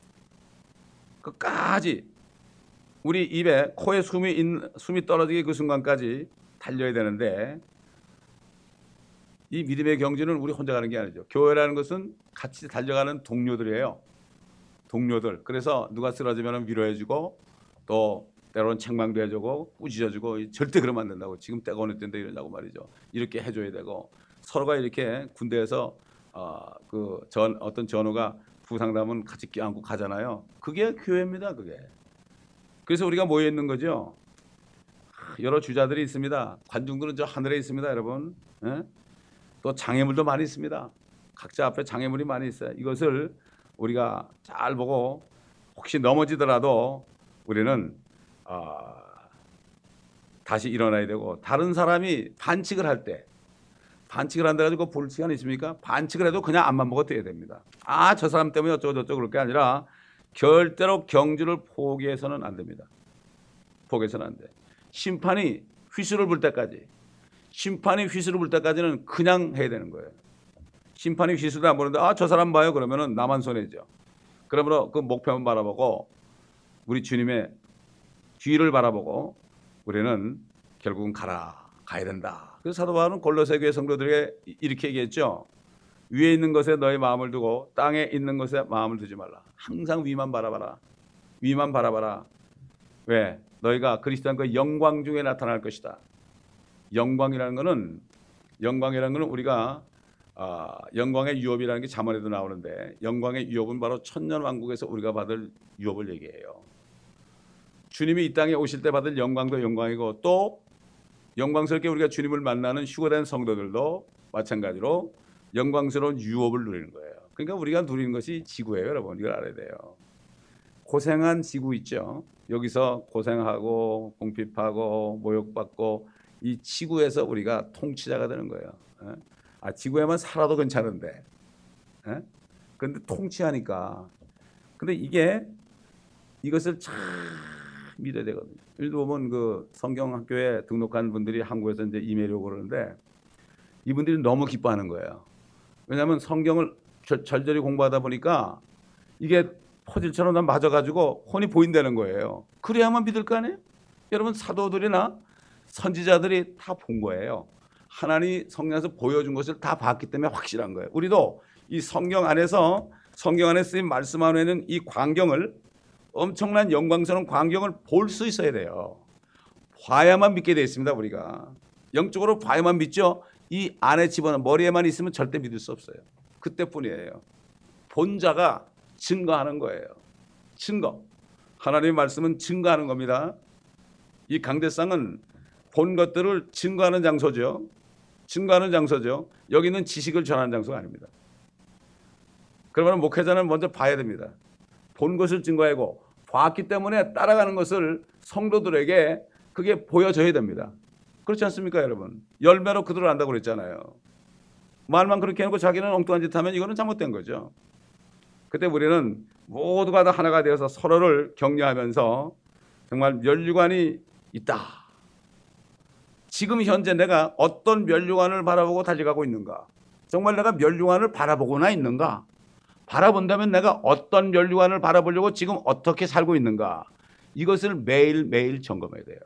끝까지 우리 입에 코에 숨이 있, 숨이 떨어지기 그 순간까지 달려야 되는데 이 믿음의 경주는 우리 혼자 가는 게 아니죠. 교회라는 것은 같이 달려가는 동료들이에요. 동료들. 그래서 누가 쓰러지면 위로해주고 또 때로는 책망도 해주고 꾸짖어주고 절대 그러면 안 된다고. 지금 때가 어느 때인데 이러냐고 말이죠. 이렇게 해줘야 되고 서로가 이렇게 군대에서 어, 그 전, 어떤 전우가 부상당하면 같이 껴안고 가잖아요. 그게 교회입니다. 그게. 그래서 우리가 모여 있는 거죠. 여러 주자들이 있습니다. 관중들은 저 하늘에 있습니다, 여러분. 예? 또 장애물도 많이 있습니다. 각자 앞에 장애물이 많이 있어요. 이것을 우리가 잘 보고 혹시 넘어지더라도 우리는 어, 다시 일어나야 되고 다른 사람이 반칙을 할 때 반칙을 한다 가지고 볼 시간 있습니까? 반칙을 해도 그냥 앞만 보고 뛰어야 됩니다. 아, 저 사람 때문에 어쩌고 저쩌고 그럴 게 아니라 절대로 경주를 포기해서는 안 됩니다. 포기해서는 안 돼. 심판이 휘슬을 불 때까지 심판이 휘슬을 불 때까지는 그냥 해야 되는 거예요. 심판이 휘슬도 안 부는데 아, 저 사람 봐요 그러면은 나만 손해죠. 그러므로 그 목표만 바라보고 우리 주님의 뒤를 바라보고 우리는 결국은 가라 가야 된다. 그래서 사도 바울은 골로새 교회 성도들에게 이렇게 얘기했죠. 위에 있는 것에 너의 마음을 두고 땅에 있는 것에 마음을 두지 말라. 항상 위만 바라봐라. 위만 바라봐라. 왜? 너희가 그리스도의 영광 중에 나타날 것이다. 영광이라는 것은 영광이라는 것은 우리가 아, 영광의 유업이라는 게 잠언에도 나오는데 영광의 유업은 바로 천년 왕국에서 우리가 받을 유업을 얘기해요. 주님이 이 땅에 오실 때 받을 영광도 영광이고 또 영광스럽게 우리가 주님을 만나는 휴거된 성도들도 마찬가지로 영광스러운 유업을 누리는 거예요. 그러니까 우리가 누리는 것이 지구예요, 여러분. 이걸 알아야 돼요. 고생한 지구 있죠. 여기서 고생하고 공핍하고 모욕받고 이 지구에서 우리가 통치자가 되는 거예요. 아, 지구에만 살아도 괜찮은데. 그런데 통치하니까. 근데 이게 이것을 참 믿어야 되거든요. 예를 보면 그 성경학교에 등록한 분들이 한국에서 이제 임하려고 그러는데 이분들이 너무 기뻐하는 거예요. 왜냐하면 성경을 절, 절절히 공부하다 보니까 이게 퍼즐처럼 다 맞아가지고 혼이 보인다는 거예요. 그래야만 믿을 거 아니에요? 여러분 사도들이나 선지자들이 다 본 거예요. 하나님이 성경에서 보여준 것을 다 봤기 때문에 확실한 거예요. 우리도 이 성경 안에서 성경 안에 쓰인 말씀 안에는 이 광경을 엄청난 영광스러운 광경을 볼 수 있어야 돼요. 봐야만 믿게 되어 있습니다. 우리가 영적으로 봐야만 믿죠. 이 안에 집어넣은 머리에만 있으면 절대 믿을 수 없어요. 그때뿐이에요. 본 자가 증거하는 거예요. 증거. 하나님의 말씀은 증거하는 겁니다. 이 강대상은 본 것들을 증거하는 장소죠. 증거하는 장소죠. 여기는 지식을 전하는 장소가 아닙니다. 그러면 목회자는 먼저 봐야 됩니다. 본 것을 증거하고 봤기 때문에 따라가는 것을 성도들에게 그게 보여져야 됩니다. 그렇지 않습니까, 여러분? 열매로 그들을 안다고 그랬잖아요. 말만 그렇게 해놓고 자기는 엉뚱한 짓 하면 이거는 잘못된 거죠. 그때 우리는 모두가 다 하나가 되어서 서로를 격려하면서 정말 면류관이 있다. 지금 현재 내가 어떤 면류관을 바라보고 달려가고 있는가? 정말 내가 면류관을 바라보고나 있는가? 바라본다면 내가 어떤 면류관을 바라보려고 지금 어떻게 살고 있는가? 이것을 매일매일 점검해야 돼요.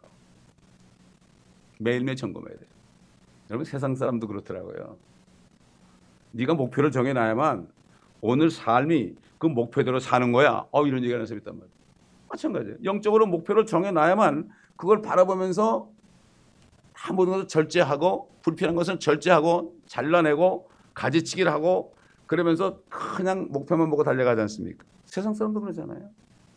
매일매일 점검해야 돼요. 여러분 세상 사람도 그렇더라고요. 네가 목표를 정해놔야만 오늘 삶이 그 목표대로 사는 거야. 어, 이런 얘기하는 사람이 있단 말이에요. 마찬가지예요. 영적으로 목표를 정해놔야만 그걸 바라보면서 다 모든 것을 절제하고 불필요한 것은 절제하고 잘라내고 가지치기를 하고 그러면서 그냥 목표만 보고 달려가지 않습니까? 세상 사람도 그러잖아요.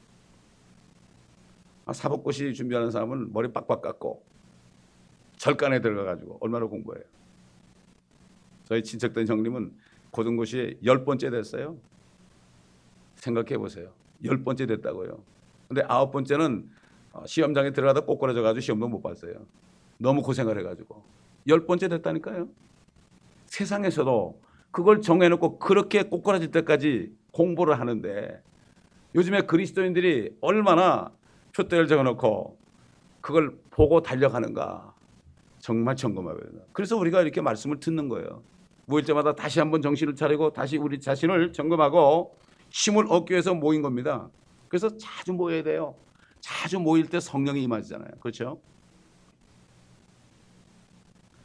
아, 사법고시 준비하는 사람은 머리 빡빡 깎고 절간에 들어가가지고 얼마나 공부해요. 저희 친척된 형님은 고등고시에 열 번째 됐어요. 생각해 보세요. 열 번째 됐다고요. 근데 아홉 번째는 시험장에 들어가다 꼬꾸라져가지고 시험도 못 봤어요. 너무 고생을 해가지고. 열 번째 됐다니까요. 세상에서도 그걸 정해놓고 그렇게 꼬꾸라질 때까지 공부를 하는데 요즘에 그리스도인들이 얼마나 표대를 적어놓고 그걸 보고 달려가는가 정말 점검해야 된다. 그래서 우리가 이렇게 말씀을 듣는 거예요. 모일 때마다 다시 한번 정신을 차리고 다시 우리 자신을 점검하고 힘을 얻기 위해서 모인 겁니다. 그래서 자주 모여야 돼요. 자주 모일 때 성령이 임하잖아요. 그렇죠?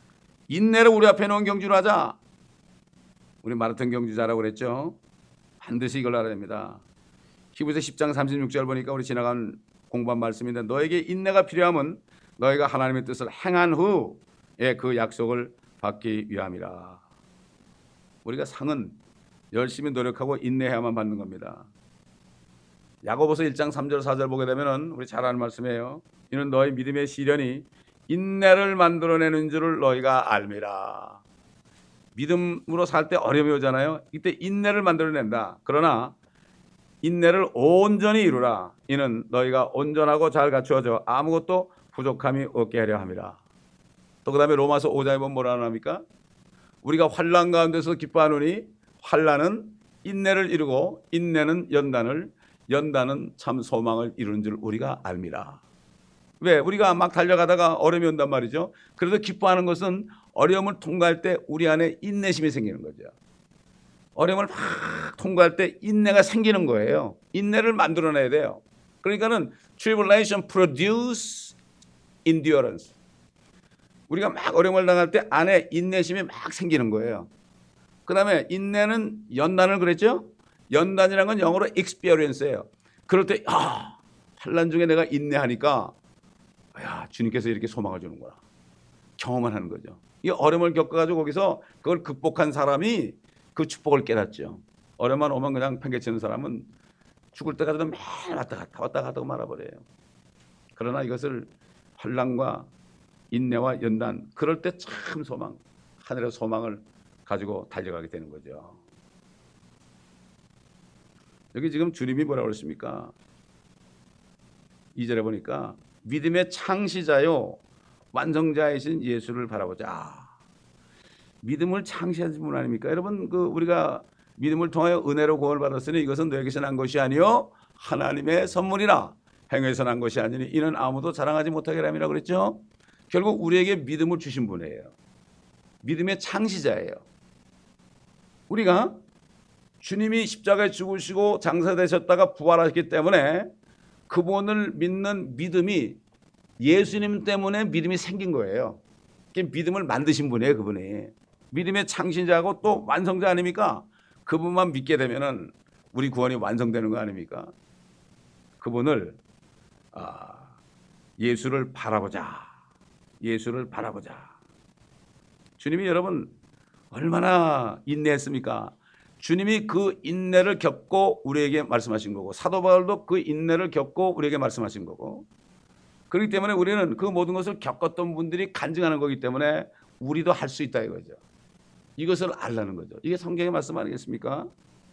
인내를 우리 앞에 놓은 경주를 하자. 우리 마라톤 경주자라고 그랬죠. 반드시 이걸 알아야 됩니다. 히브리서 십 장 삼십육 절 보니까 우리 지나간 공부한 말씀인데 너에게 인내가 필요하면 너희가 하나님의 뜻을 행한 후에 그 약속을 받기 위함이라. 우리가 상은 열심히 노력하고 인내해야만 받는 겁니다. 야고보서 일 장 삼 절 사 절 보게 되면 우리 잘 아는 말씀이에요. 이는 너희 믿음의 시련이 인내를 만들어내는 줄을 너희가 알미라. 믿음으로 살 때 어려움이 오잖아요. 이때 인내를 만들어낸다. 그러나 인내를 온전히 이루라. 이는 너희가 온전하고 잘 갖추어져 아무것도 부족함이 없게 하려 함이라. 또 그 다음에 로마서 오 장에 보면 뭐라 합니까? 우리가 환난 가운데서 기뻐하노니 환난은 인내를 이루고 인내는 연단을 연단은 참 소망을 이루는 줄 우리가 알미라. 왜? 우리가 막 달려가다가 어려움이 온단 말이죠. 그래도 기뻐하는 것은 어려움을 통과할 때 우리 안에 인내심이 생기는 거죠. 어려움을 막 통과할 때 인내가 생기는 거예요. 인내를 만들어내야 돼요. 그러니까는 tribulation produce endurance. 우리가 막 어려움을 당할 때 안에 인내심이 막 생기는 거예요. 그 다음에 인내는 연단을 그랬죠? 연단이라는 건 영어로 experience예요. 그럴 때 아, 환난 중에 내가 인내하니까 야, 주님께서 이렇게 소망을 주는구나. 경험을 하는 거죠. 이 어려움을 겪어가지고 거기서 그걸 극복한 사람이 그 축복을 깨닫죠. 어려움만 오면 그냥 팽개치는 사람은 죽을 때까지도 매일 왔다 갔다 왔다 갔다 말아버려요. 그러나 이것을 환난과 인내와 연단, 그럴 때 참 소망, 하늘의 소망을 가지고 달려가게 되는 거죠. 여기 지금 주님이 뭐라고 그러십니까? 이 절에 보니까 믿음의 창시자요 완성자이신 예수를 바라보자. 믿음을 창시하신 분 아닙니까? 여러분, 그 우리가 믿음을 통하여 은혜로 구원을 받았으니 이것은 너에게서 난 것이 아니요 하나님의 선물이라. 행위에서 난 것이 아니니 이는 아무도 자랑하지 못하게 함이라 그랬죠. 결국 우리에게 믿음을 주신 분이에요. 믿음의 창시자예요. 우리가 주님이 십자가에 죽으시고 장사되셨다가 부활하셨기 때문에 그분을 믿는 믿음이 예수님 때문에 믿음이 생긴 거예요. 믿음을 만드신 분이에요. 그분이 믿음의 창시자고 또 완성자 아닙니까? 그분만 믿게 되면은 우리 구원이 완성되는 거 아닙니까? 그분을 아, 예수를 바라보자. 예수를 바라보자. 주님이 여러분 얼마나 인내했습니까? 주님이 그 인내를 겪고 우리에게 말씀하신 거고 사도 바울도 그 인내를 겪고 우리에게 말씀하신 거고, 그렇기 때문에 우리는 그 모든 것을 겪었던 분들이 간증하는 거기 때문에 우리도 할 수 있다 이거죠. 이것을 알라는 거죠. 이게 성경의 말씀 아니겠습니까?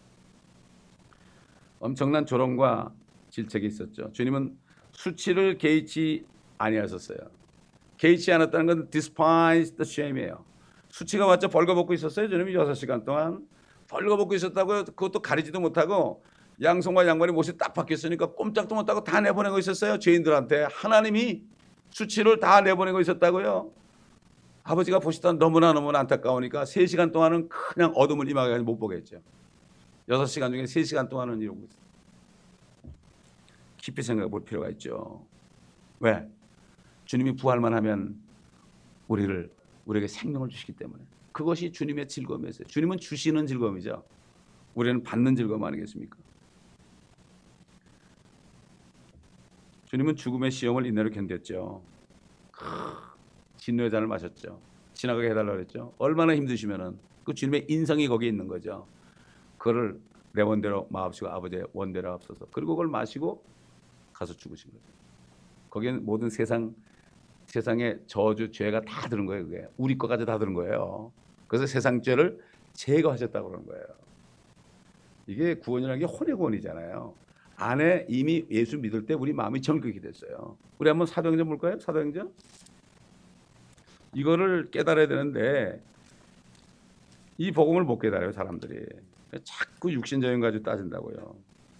엄청난 조롱과 질책이 있었죠. 주님은 수치를 개의치 아니하셨어요. 개의치 않았다는 건 despise the shame이에요. 수치가 왔자 벌거벗고 있었어요. 주님이 여섯 시간 동안 벌거벗고 있었다고요. 그것도 가리지도 못하고 양손과 양발이 못이 딱 박혔으니까 꼼짝도 못하고 다 내보내고 있었어요. 죄인들한테 하나님이 수치를 다 내보내고 있었다고요. 아버지가 보시다 너무나 너무나 안타까우니까 세 시간 동안은 그냥 어둠을 임하게 못 보겠죠. 여섯 시간 중에 세 시간 동안은 이러고 있어요. 깊이 생각해 볼 필요가 있죠. 왜? 주님이 부활만 하면 우리를 우리에게 생명을 주시기 때문에. 그것이 주님의 즐거움이었어요. 주님은 주시는 즐거움이죠. 우리는 받는 즐거움 아니겠습니까? 주님은 죽음의 시험을 인내로 견뎠죠. 진노의 잔을 마셨죠. 지나가게 해달라고 했죠. 얼마나 힘드시면은 그 주님의 인성이 거기에 있는 거죠. 그거를 내 원대로 마옵시고 아버지의 원대로 앞서서, 그리고 그걸 마시고 가서 죽으신 거죠. 거기에는 모든 세상 세상의 저주 죄가 다 들은 거예요. 그게 우리 것까지 다 들은 거예요. 그래서 세상 죄를 제거하셨다고 그러는 거예요. 이게 구원이라는 게 혼의 구원이잖아요. 안에 이미 예수 믿을 때 우리 마음이 정결이 됐어요. 우리 한번 사도행전 볼까요? 사도행전. 이거를 깨달아야 되는데 이 복음을 못 깨달아요, 사람들이. 자꾸 육신적인 가지고 따진다고요.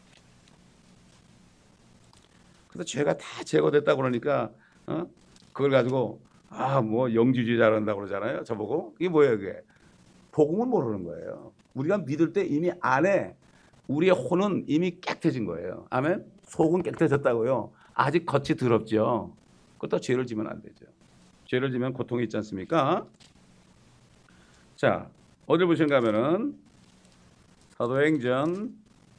그래서 죄가 다 제거됐다고 그러니까 어? 그걸 가지고 아, 뭐 영주주의자 한다고 그러잖아요. 저보고. 이게 뭐예요, 그게? 복음을 모르는 거예요. 우리가 믿을 때 이미 안에 우리의 혼은 이미 깨끗해진 거예요. 아멘? 속은 깨끗해졌다고요. 아직 겉이 더럽죠. 그것도 죄를 지면 안 되죠. 죄를 지면 고통이 있지 않습니까? 자, 어디 보시는가 하면은 사도행전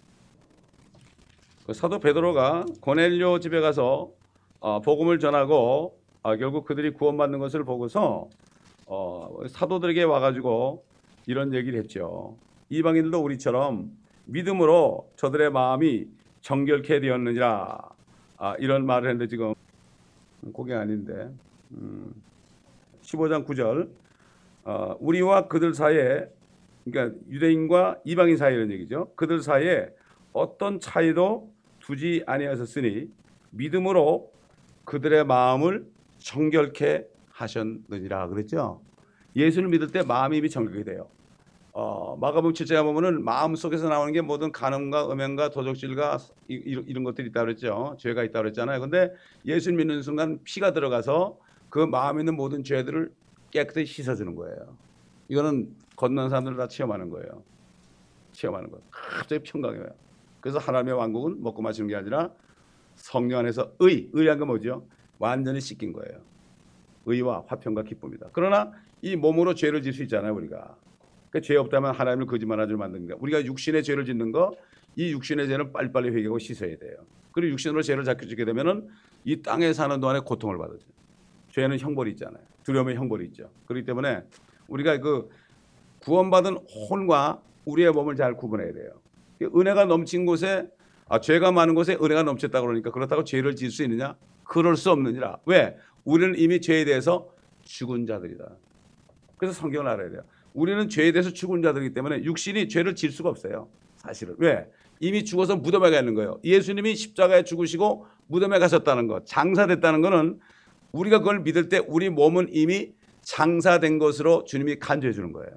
그 사도 베드로가 고넬료 집에 가서 어, 복음을 전하고 어, 결국 그들이 구원받는 것을 보고서 어, 사도들에게 와가지고 이런 얘기를 했죠. 이방인들도 우리처럼 믿음으로 저들의 마음이 정결케 되었느니라. 아, 이런 말을 했는데 지금 그게 아닌데 음, 십오 장 구 절 어, 우리와 그들 사이에 그러니까 유대인과 이방인 사이 이런 얘기죠. 그들 사이에 어떤 차이도 두지 아니하셨으니 믿음으로 그들의 마음을 정결케 하셨느니라 그랬죠. 예수를 믿을 때 마음이 이미 정결이 돼요. 어, 마가복음 칠 장에 보면은 마음 속에서 나오는 게 모든 간음과 음행과 도적질과 이, 이, 이런 것들이 있다 그랬죠. 죄가 있다 그랬잖아요. 근데 예수를 믿는 순간 피가 들어가서 그 마음에 있는 모든 죄들을 깨끗이 씻어주는 거예요. 이거는 건너는 사람들 다 체험하는 거예요. 체험하는 거예요. 갑자기 평강해요. 그래서 하나님의 왕국은 먹고 마시는 게 아니라 성령 안에서 의, 의한 건 뭐죠? 완전히 씻긴 거예요. 의와 화평과 기쁨이다. 그러나 이 몸으로 죄를 질 수 있잖아요, 우리가. 그러니까 죄 없다면 하나님을 거짓말하지 만드는 거야. 우리가 육신의 죄를 짓는 거, 이 육신의 죄는 빨리빨리 회개하고 씻어야 돼요. 그리고 육신으로 죄를 자꾸 짓게 되면은 이 땅에 사는 동안에 고통을 받아요. 죄는 형벌이 있잖아요. 두려움의 형벌이 있죠. 그렇기 때문에 우리가 그 구원받은 혼과 우리의 몸을 잘 구분해야 돼요. 은혜가 넘친 곳에 아, 죄가 많은 곳에 은혜가 넘쳤다 그러니까 그렇다고 죄를 지을 수 있느냐? 그럴 수 없느니라. 왜? 우리는 이미 죄에 대해서 죽은 자들이다. 그래서 성경을 알아야 돼요. 우리는 죄에 대해서 죽은 자들이기 때문에 육신이 죄를 지을 수가 없어요. 사실은. 왜? 이미 죽어서 무덤에 가 있는 거예요. 예수님이 십자가에 죽으시고 무덤에 가셨다는 것, 장사됐다는 것은 우리가 그걸 믿을 때 우리 몸은 이미 장사된 것으로 주님이 간주해 주는 거예요.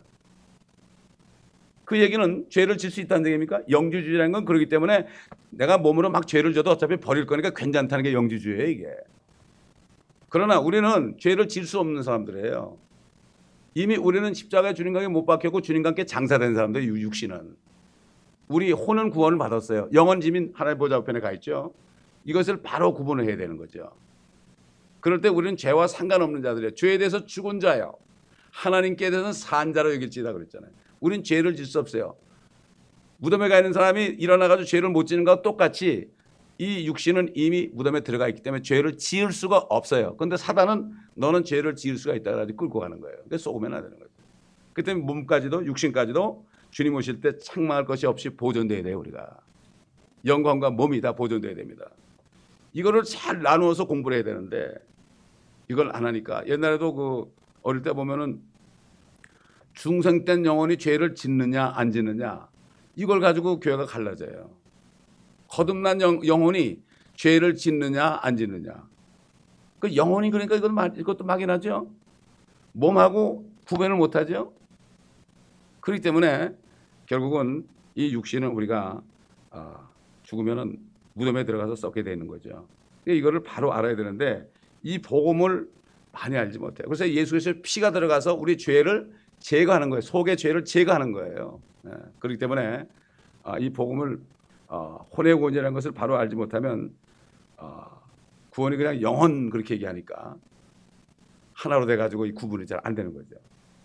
그 얘기는 죄를 질 수 있다는 얘기입니까? 영주주의라는 건 그렇기 때문에 내가 몸으로 막 죄를 져도 어차피 버릴 거니까 괜찮다는 게 영주주의예요, 이게. 그러나 우리는 죄를 질 수 없는 사람들이에요. 이미 우리는 십자가에 주님과 못 박혔고 주님과 함께 장사된 사람들, 육신은. 우리 혼은 구원을 받았어요. 영원 지민 하나님 보좌 우편에 가 있죠. 이것을 바로 구분을 해야 되는 거죠. 그럴 때 우리는 죄와 상관없는 자들이에요. 죄에 대해서 죽은 자요. 하나님께 대해서는 산 자로 여길지다 그랬잖아요. 우린 죄를 질 수 없어요. 무덤에 가 있는 사람이 일어나가지고 죄를 못 지는 것과 똑같이 이 육신은 이미 무덤에 들어가 있기 때문에 죄를 지을 수가 없어요. 그런데 사단은 너는 죄를 지을 수가 있다 그래서 끌고 가는 거예요. 그래서 쏘면 안 되는 거죠. 그 때문에 몸까지도 육신까지도 주님 오실 때 책망할 것이 없이 보존돼야 돼요. 우리가. 영광과 몸이 다 보존돼야 됩니다. 이거를 잘 나누어서 공부를 해야 되는데 이걸 안 하니까 옛날에도 그 어릴 때 보면은 중생 땐 영혼이 죄를 짓느냐 안 짓느냐 이걸 가지고 교회가 갈라져요. 거듭난 영, 영혼이 죄를 짓느냐 안 짓느냐. 그 영혼이 그러니까 이건 막, 이것도 막연하죠. 몸하고 구분을 못하죠. 그렇기 때문에 결국은 이 육신은 우리가 어, 죽으면은 무덤에 들어가서 썩게 되는 거죠. 이거를 바로 알아야 되는데 이 복음을 많이 알지 못해요. 그래서 예수께서 피가 들어가서 우리 죄를 제거하는 거예요. 속의 죄를 제거하는 거예요. 예, 그렇기 때문에 어, 이 복음을 어, 혼의 구원이라는 것을 바로 알지 못하면 어, 구원이 그냥 영혼 그렇게 얘기하니까 하나로 돼가지고 이 구분이 잘 안 되는 거죠.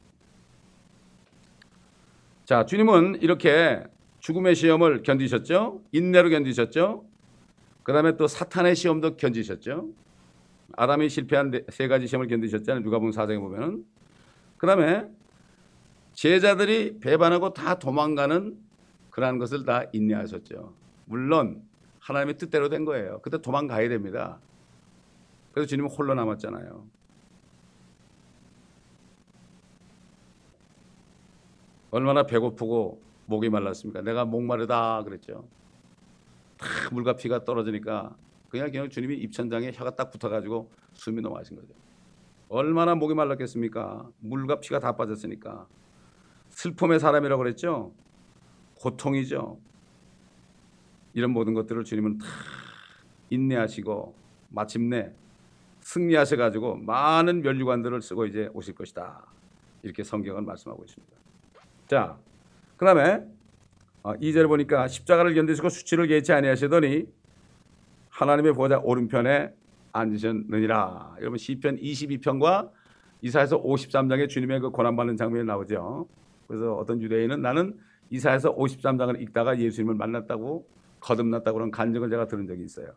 자, 주님은 이렇게 죽음의 시험을 견디셨죠. 인내로 견디셨죠. 그 다음에 또 사탄의 시험도 견디셨죠. 아담이 실패한 세 가지 시험을 견디셨잖아요. 누가복음 사 장에 보면은. 그 다음에 제자들이 배반하고 다 도망가는 그러한 것을 다 인내하셨죠. 물론 하나님의 뜻대로 된 거예요. 그때 도망가야 됩니다. 그래서 주님은 홀로 남았잖아요. 얼마나 배고프고 목이 말랐습니까? 내가 목마르다 그랬죠. 다 물과 피가 떨어지니까 그냥, 그냥 주님이 입천장에 혀가 딱 붙어가지고 숨이 넘어가신 거죠. 얼마나 목이 말랐겠습니까? 물과 피가 다 빠졌으니까. 슬픔의 사람이라고 그랬죠. 고통이죠. 이런 모든 것들을 주님은 다 인내하시고 마침내 승리하셔가지고 많은 면류관들을 쓰고 이제 오실 것이다. 이렇게 성경은 말씀하고 있습니다. 자, 그 다음에 이 절에 보니까 십자가를 견디시고 수치를 개의치 아니하시더니 하나님의 보좌 오른편에 앉으셨느니라. 여러분 시편 이십이 편과 이사야서 오십삼 장에 주님의 그 고난받는 장면이 나오죠. 그래서 어떤 유대인은 나는 이사야서 오십삼 장을 읽다가 예수님을 만났다고 거듭났다고 그런 간증을 제가 들은 적이 있어요.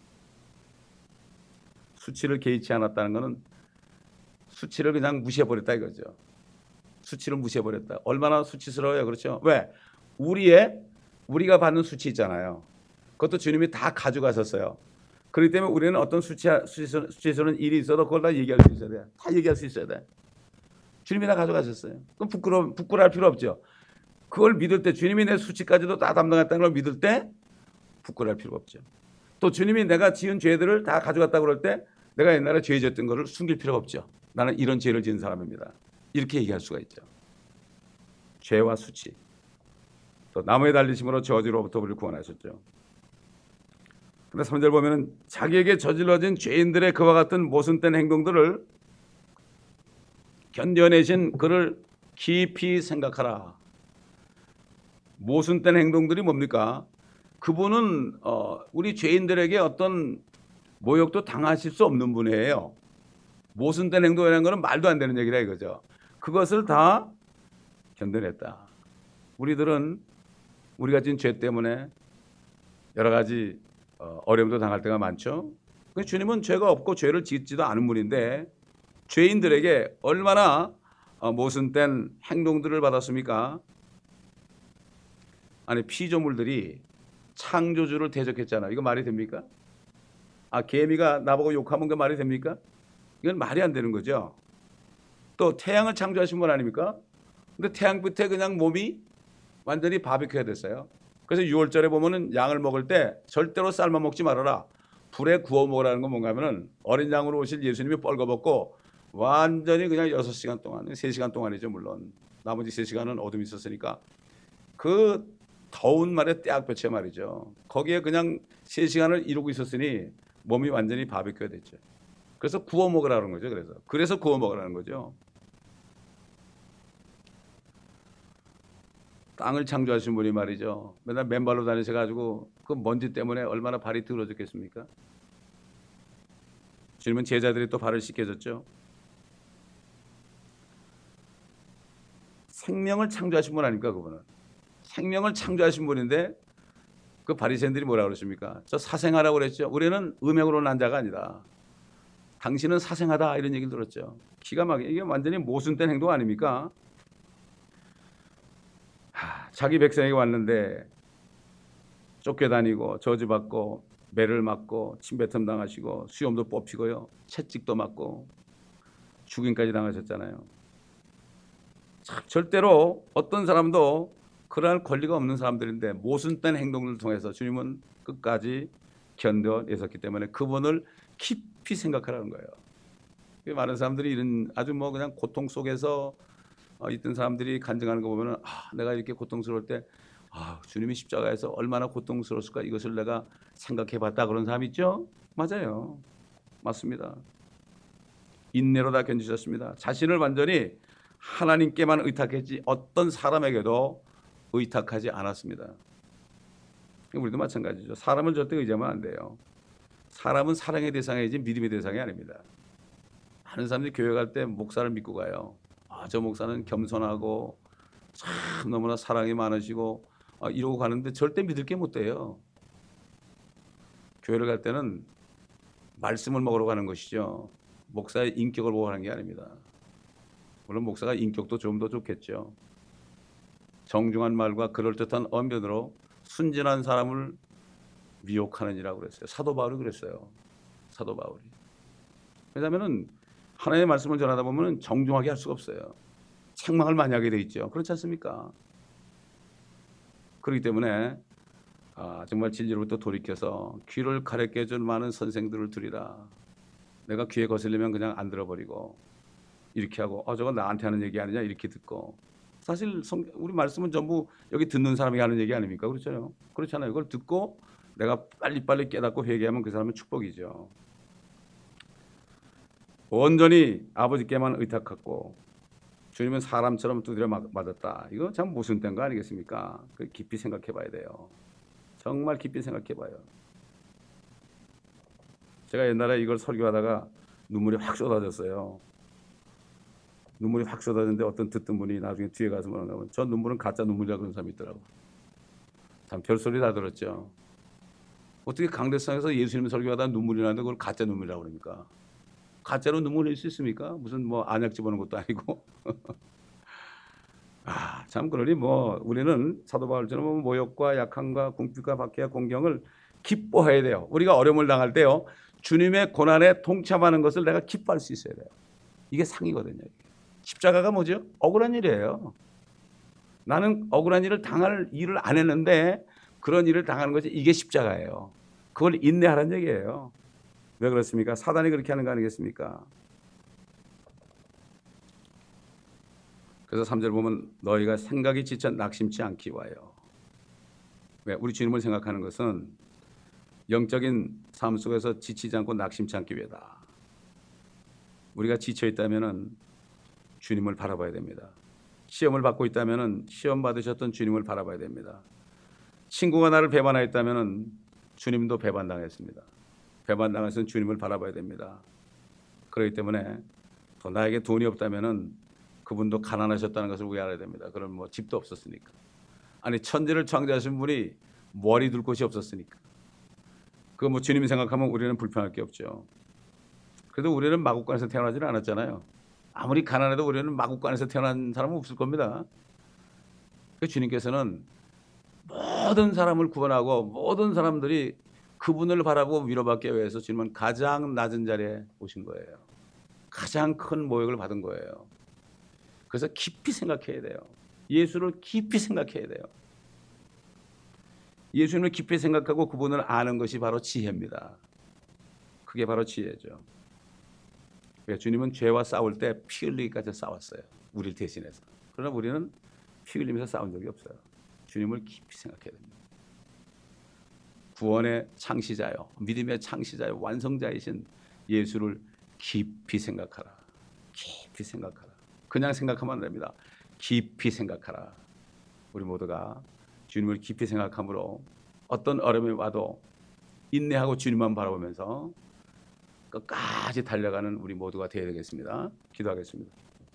수치를 개의치 않았다는 것은 수치를 그냥 무시해버렸다 이거죠. 수치를 무시해버렸다. 얼마나 수치스러워요. 그렇죠? 왜? 우리의 우리가 받는 수치 있잖아요. 그것도 주님이 다 가져가셨어요. 그렇기 때문에 우리는 어떤 수치, 수치스러운 일이 있어도 그걸 다 얘기할 수 있어야 돼. 다 얘기할 수 있어야 돼. 주님이 다 가져가셨어요. 그럼 부끄러, 부끄러워할 필요 없죠. 그걸 믿을 때 주님이 내 수치까지도 다 담당했다는 걸 믿을 때 부끄러워할 필요가 없죠. 또 주님이 내가 지은 죄들을 다 가져갔다고 그럴 때 내가 옛날에 죄 지었던 것을 숨길 필요가 없죠. 나는 이런 죄를 지은 사람입니다. 이렇게 얘기할 수가 있죠. 죄와 수치. 또 나무에 달리심으로 저주로부터 우리를 구원하셨죠. 근데 삼 절 보면은 자기에게 저질러진 죄인들의 그와 같은 모순된 행동들을 견뎌내신 그를 깊이 생각하라. 모순된 행동들이 뭡니까? 그분은 어, 우리 죄인들에게 어떤 모욕도 당하실 수 없는 분이에요. 모순된 행동이라는 것은 말도 안 되는 얘기라 이거죠. 그것을 다 견뎌냈다. 우리들은 우리가 지은 죄 때문에 여러 가지 어려움도 당할 때가 많죠. 주님은 죄가 없고 죄를 짓지도 않은 분인데 죄인들에게 얼마나 모순된 행동들을 받았습니까? 아니 피조물들이 창조주를 대적했잖아요. 이거 말이 됩니까? 아 개미가 나보고 욕하면 그 말이 됩니까? 이건 말이 안 되는 거죠. 또 태양을 창조하신 분 아닙니까? 근데 태양 끝에 그냥 몸이 완전히 바비큐가 됐어요. 그래서 유월절에 보면은 양을 먹을 때 절대로 삶아 먹지 말아라. 불에 구워 먹으라는 건 뭔가 하면은 어린 양으로 오실 예수님이 뻘거벗고 완전히 그냥 여섯 시간 동안, 세 시간 동안이죠 물론. 나머지 세 시간은 어둠이 있었으니까 그 더운 말에 떼약볕에 말이죠. 거기에 그냥 세 시간을 이루고 있었으니 몸이 완전히 바비큐가 됐죠. 그래서 구워 먹으라는 거죠. 그래서 그래서 구워 먹으라는 거죠. 땅을 창조하신 분이 말이죠. 맨날 맨발로 다니셔가지고 그 먼지 때문에 얼마나 발이 더러졌겠습니까? 주님은 제자들이 또 발을 씻겨줬죠. 생명을 창조하신 분 아닙니까 그분은? 생명을 창조하신 분인데 그 바리새인들이 뭐라 그러십니까? 저 사생하라고 그랬죠. 우리는 음행으로 난 자가 아니다. 당신은 사생하다 이런 얘기를 들었죠. 기가 막히게 이게 완전히 모순된 행동 아닙니까? 하, 자기 백성에게 왔는데 쫓겨다니고 저주받고 매를 맞고 침뱉음 당하시고 수염도 뽑히고요. 채찍도 맞고 죽임까지 당하셨잖아요. 참, 절대로 어떤 사람도 그러할 권리가 없는 사람들인데 모순된 행동을 통해서 주님은 끝까지 견뎌내셨기 때문에 그분을 깊이 생각하라는 거예요. 많은 사람들이 이런 아주 뭐 그냥 고통 속에서 어, 있던 사람들이 간증하는 거 보면은 아, 내가 이렇게 고통스러울 때 아, 주님이 십자가에서 얼마나 고통스러웠을까 이것을 내가 생각해봤다 그런 사람 있죠? 맞아요. 맞습니다. 인내로 다 견디셨습니다. 자신을 완전히 하나님께만 의탁했지 어떤 사람에게도 의탁하지 않았습니다. 우리도 마찬가지죠. 사람을 절대 의지하면 안 돼요. 사람은 사랑의 대상이지 믿음의 대상이 아닙니다. 많은 사람들이 교회 갈 때 목사를 믿고 가요. 아, 저 목사는 겸손하고 참 너무나 사랑이 많으시고 아, 이러고 가는데 절대 믿을 게 못 돼요. 교회를 갈 때는 말씀을 먹으러 가는 것이죠. 목사의 인격을 보고 가는 게 아닙니다. 물론 목사가 인격도 좀 더 좋겠죠. 정중한 말과 그럴듯한 언변으로 순진한 사람을 미혹하느니라고 그랬어요. 사도 바울이 그랬어요. 사도 바울이. 왜냐하면 하나님의 말씀을 전하다 보면 정중하게 할 수가 없어요. 책망을 많이 하게 돼 있죠. 그렇지 않습니까? 그렇기 때문에 아, 정말 진리로부터 돌이켜서 귀를 가렵게 해준 많은 선생들을 두리라. 내가 귀에 거슬리면 그냥 안 들어버리고 이렇게 하고 어 저거 나한테 하는 얘기 아니냐 이렇게 듣고 사실 성, 우리 말씀은 전부 여기 듣는 사람이 하는 얘기 아닙니까? 그렇잖아요. 그렇잖아요. 이걸 듣고 내가 빨리빨리 깨닫고 회개하면 그 사람은 축복이죠. 온전히 아버지께만 의탁하고 주님은 사람처럼 두드려 맞았다. 이거 참 모순된 거 아니겠습니까? 깊이 생각해 봐야 돼요. 정말 깊이 생각해 봐요. 제가 옛날에 이걸 설교하다가 눈물이 확 쏟아졌어요. 눈물이 확 쏟아지는데 어떤 듣던 분이 나중에 뒤에 가서 뭐라고 하면 저 눈물은 가짜 눈물이라고 그런 사람이 있더라고. 참 별소리 다 들었죠. 어떻게 강대상에서 예수님 설교하다 눈물이 나는데 그걸 가짜 눈물이라고 그럽니까? 가짜로 눈물 흘릴 수 있습니까? 무슨 뭐 안약 집어넣은 것도 아니고. 아, 참 그러니 뭐 우리는 사도 바울처럼 뭐 모욕과 약함과 궁핍과 박해와 공경을 기뻐해야 돼요. 우리가 어려움을 당할 때요, 주님의 고난에 동참하는 것을 내가 기뻐할 수 있어야 돼요. 이게 상이거든요. 십자가가 뭐죠? 억울한 일이에요. 나는 억울한 일을 당할 일을 안 했는데 그런 일을 당하는 것이 이게 십자가예요. 그걸 인내하라는 얘기예요. 왜 그렇습니까? 사단이 그렇게 하는 거 아니겠습니까? 그래서 삼 절 보면 너희가 생각이 지쳐 낙심치 않기 위하여. 왜? 우리 주님을 생각하는 것은 영적인 삶 속에서 지치지 않고 낙심치 않기 위해다. 우리가 지쳐 있다면은 주님을 바라봐야 됩니다. 시험을 받고 있다면은 시험 받으셨던 주님을 바라봐야 됩니다. 친구가 나를 배반하였다면은 주님도 배반당했습니다. 배반당해서는 주님을 바라봐야 됩니다. 그렇기 때문에 또 나에게 돈이 없다면은 그분도 가난하셨다는 것을 우리 알아야 됩니다. 그럼 뭐 집도 없었으니까. 아니 천지를 창조하신 분이 머리 둘 곳이 없었으니까. 그 뭐 주님 생각하면 우리는 불평할 게 없죠. 그래도 우리는 마국간에서 태어나지는 않았잖아요. 아무리 가난해도 우리는 마국간에서 태어난 사람은 없을 겁니다. 그 주님께서는 모든 사람을 구원하고 모든 사람들이 그분을 바라보고 위로받기 위해서 주님은 가장 낮은 자리에 오신 거예요. 가장 큰 모욕을 받은 거예요. 그래서 깊이 생각해야 돼요. 예수를 깊이 생각해야 돼요. 예수님을 깊이 생각하고 그분을 아는 것이 바로 지혜입니다. 그게 바로 지혜죠. 주님은 죄와 싸울 때 피 흘리기까지 싸웠어요. 우리를 대신해서. 그러나 우리는 피 흘리면서 싸운 적이 없어요. 주님을 깊이 생각해야 됩니다. 구원의 창시자요, 믿음의 창시자요, 완성자이신 예수를 깊이 생각하라. 깊이 생각하라. 그냥 생각하면 안 됩니다. 깊이 생각하라. 우리 모두가 주님을 깊이 생각함으로 어떤 어려움이 와도 인내하고 주님만 바라보면서 끝까지 달려가는 우리 모두가 되어야 되겠습니다. 기도하겠습니다.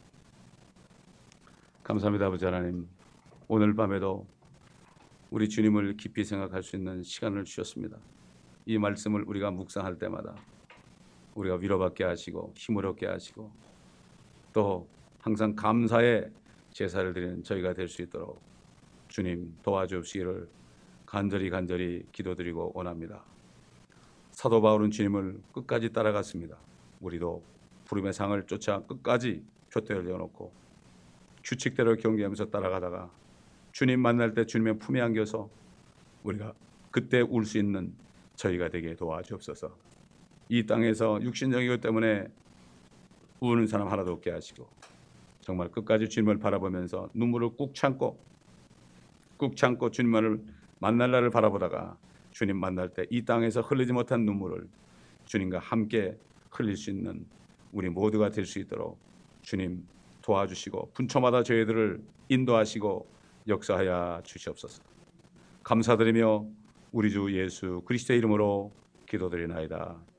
감사합니다. 아버지 하나님, 오늘 밤에도 우리 주님을 깊이 생각할 수 있는 시간을 주셨습니다. 이 말씀을 우리가 묵상할 때마다 우리가 위로받게 하시고 힘을 얻게 하시고 또 항상 감사의 제사를 드리는 저희가 될 수 있도록 주님 도와주시기를 간절히 간절히 기도드리고 원합니다. 사도 바울은 주님을 끝까지 따라갔습니다. 우리도 부름의 상을 쫓아 끝까지 표대를 내어놓고 규칙대로 경계하면서 따라가다가 주님 만날 때 주님의 품에 안겨서 우리가 그때 울 수 있는 저희가 되게 도와주옵소서. 이 땅에서 육신적이기 때문에 우는 사람 하나도 없게 하시고 정말 끝까지 주님을 바라보면서 눈물을 꾹 참고 꾹 참고 주님만을 만날 날을 바라보다가 주님 만날 때 이 땅에서 흘리지 못한 눈물을 주님과 함께 흘릴 수 있는 우리 모두가 될 수 있도록 주님 도와주시고 분초마다 저희들을 인도하시고 역사하여 주시옵소서. 감사드리며 우리 주 예수 그리스도의 이름으로 기도드리나이다.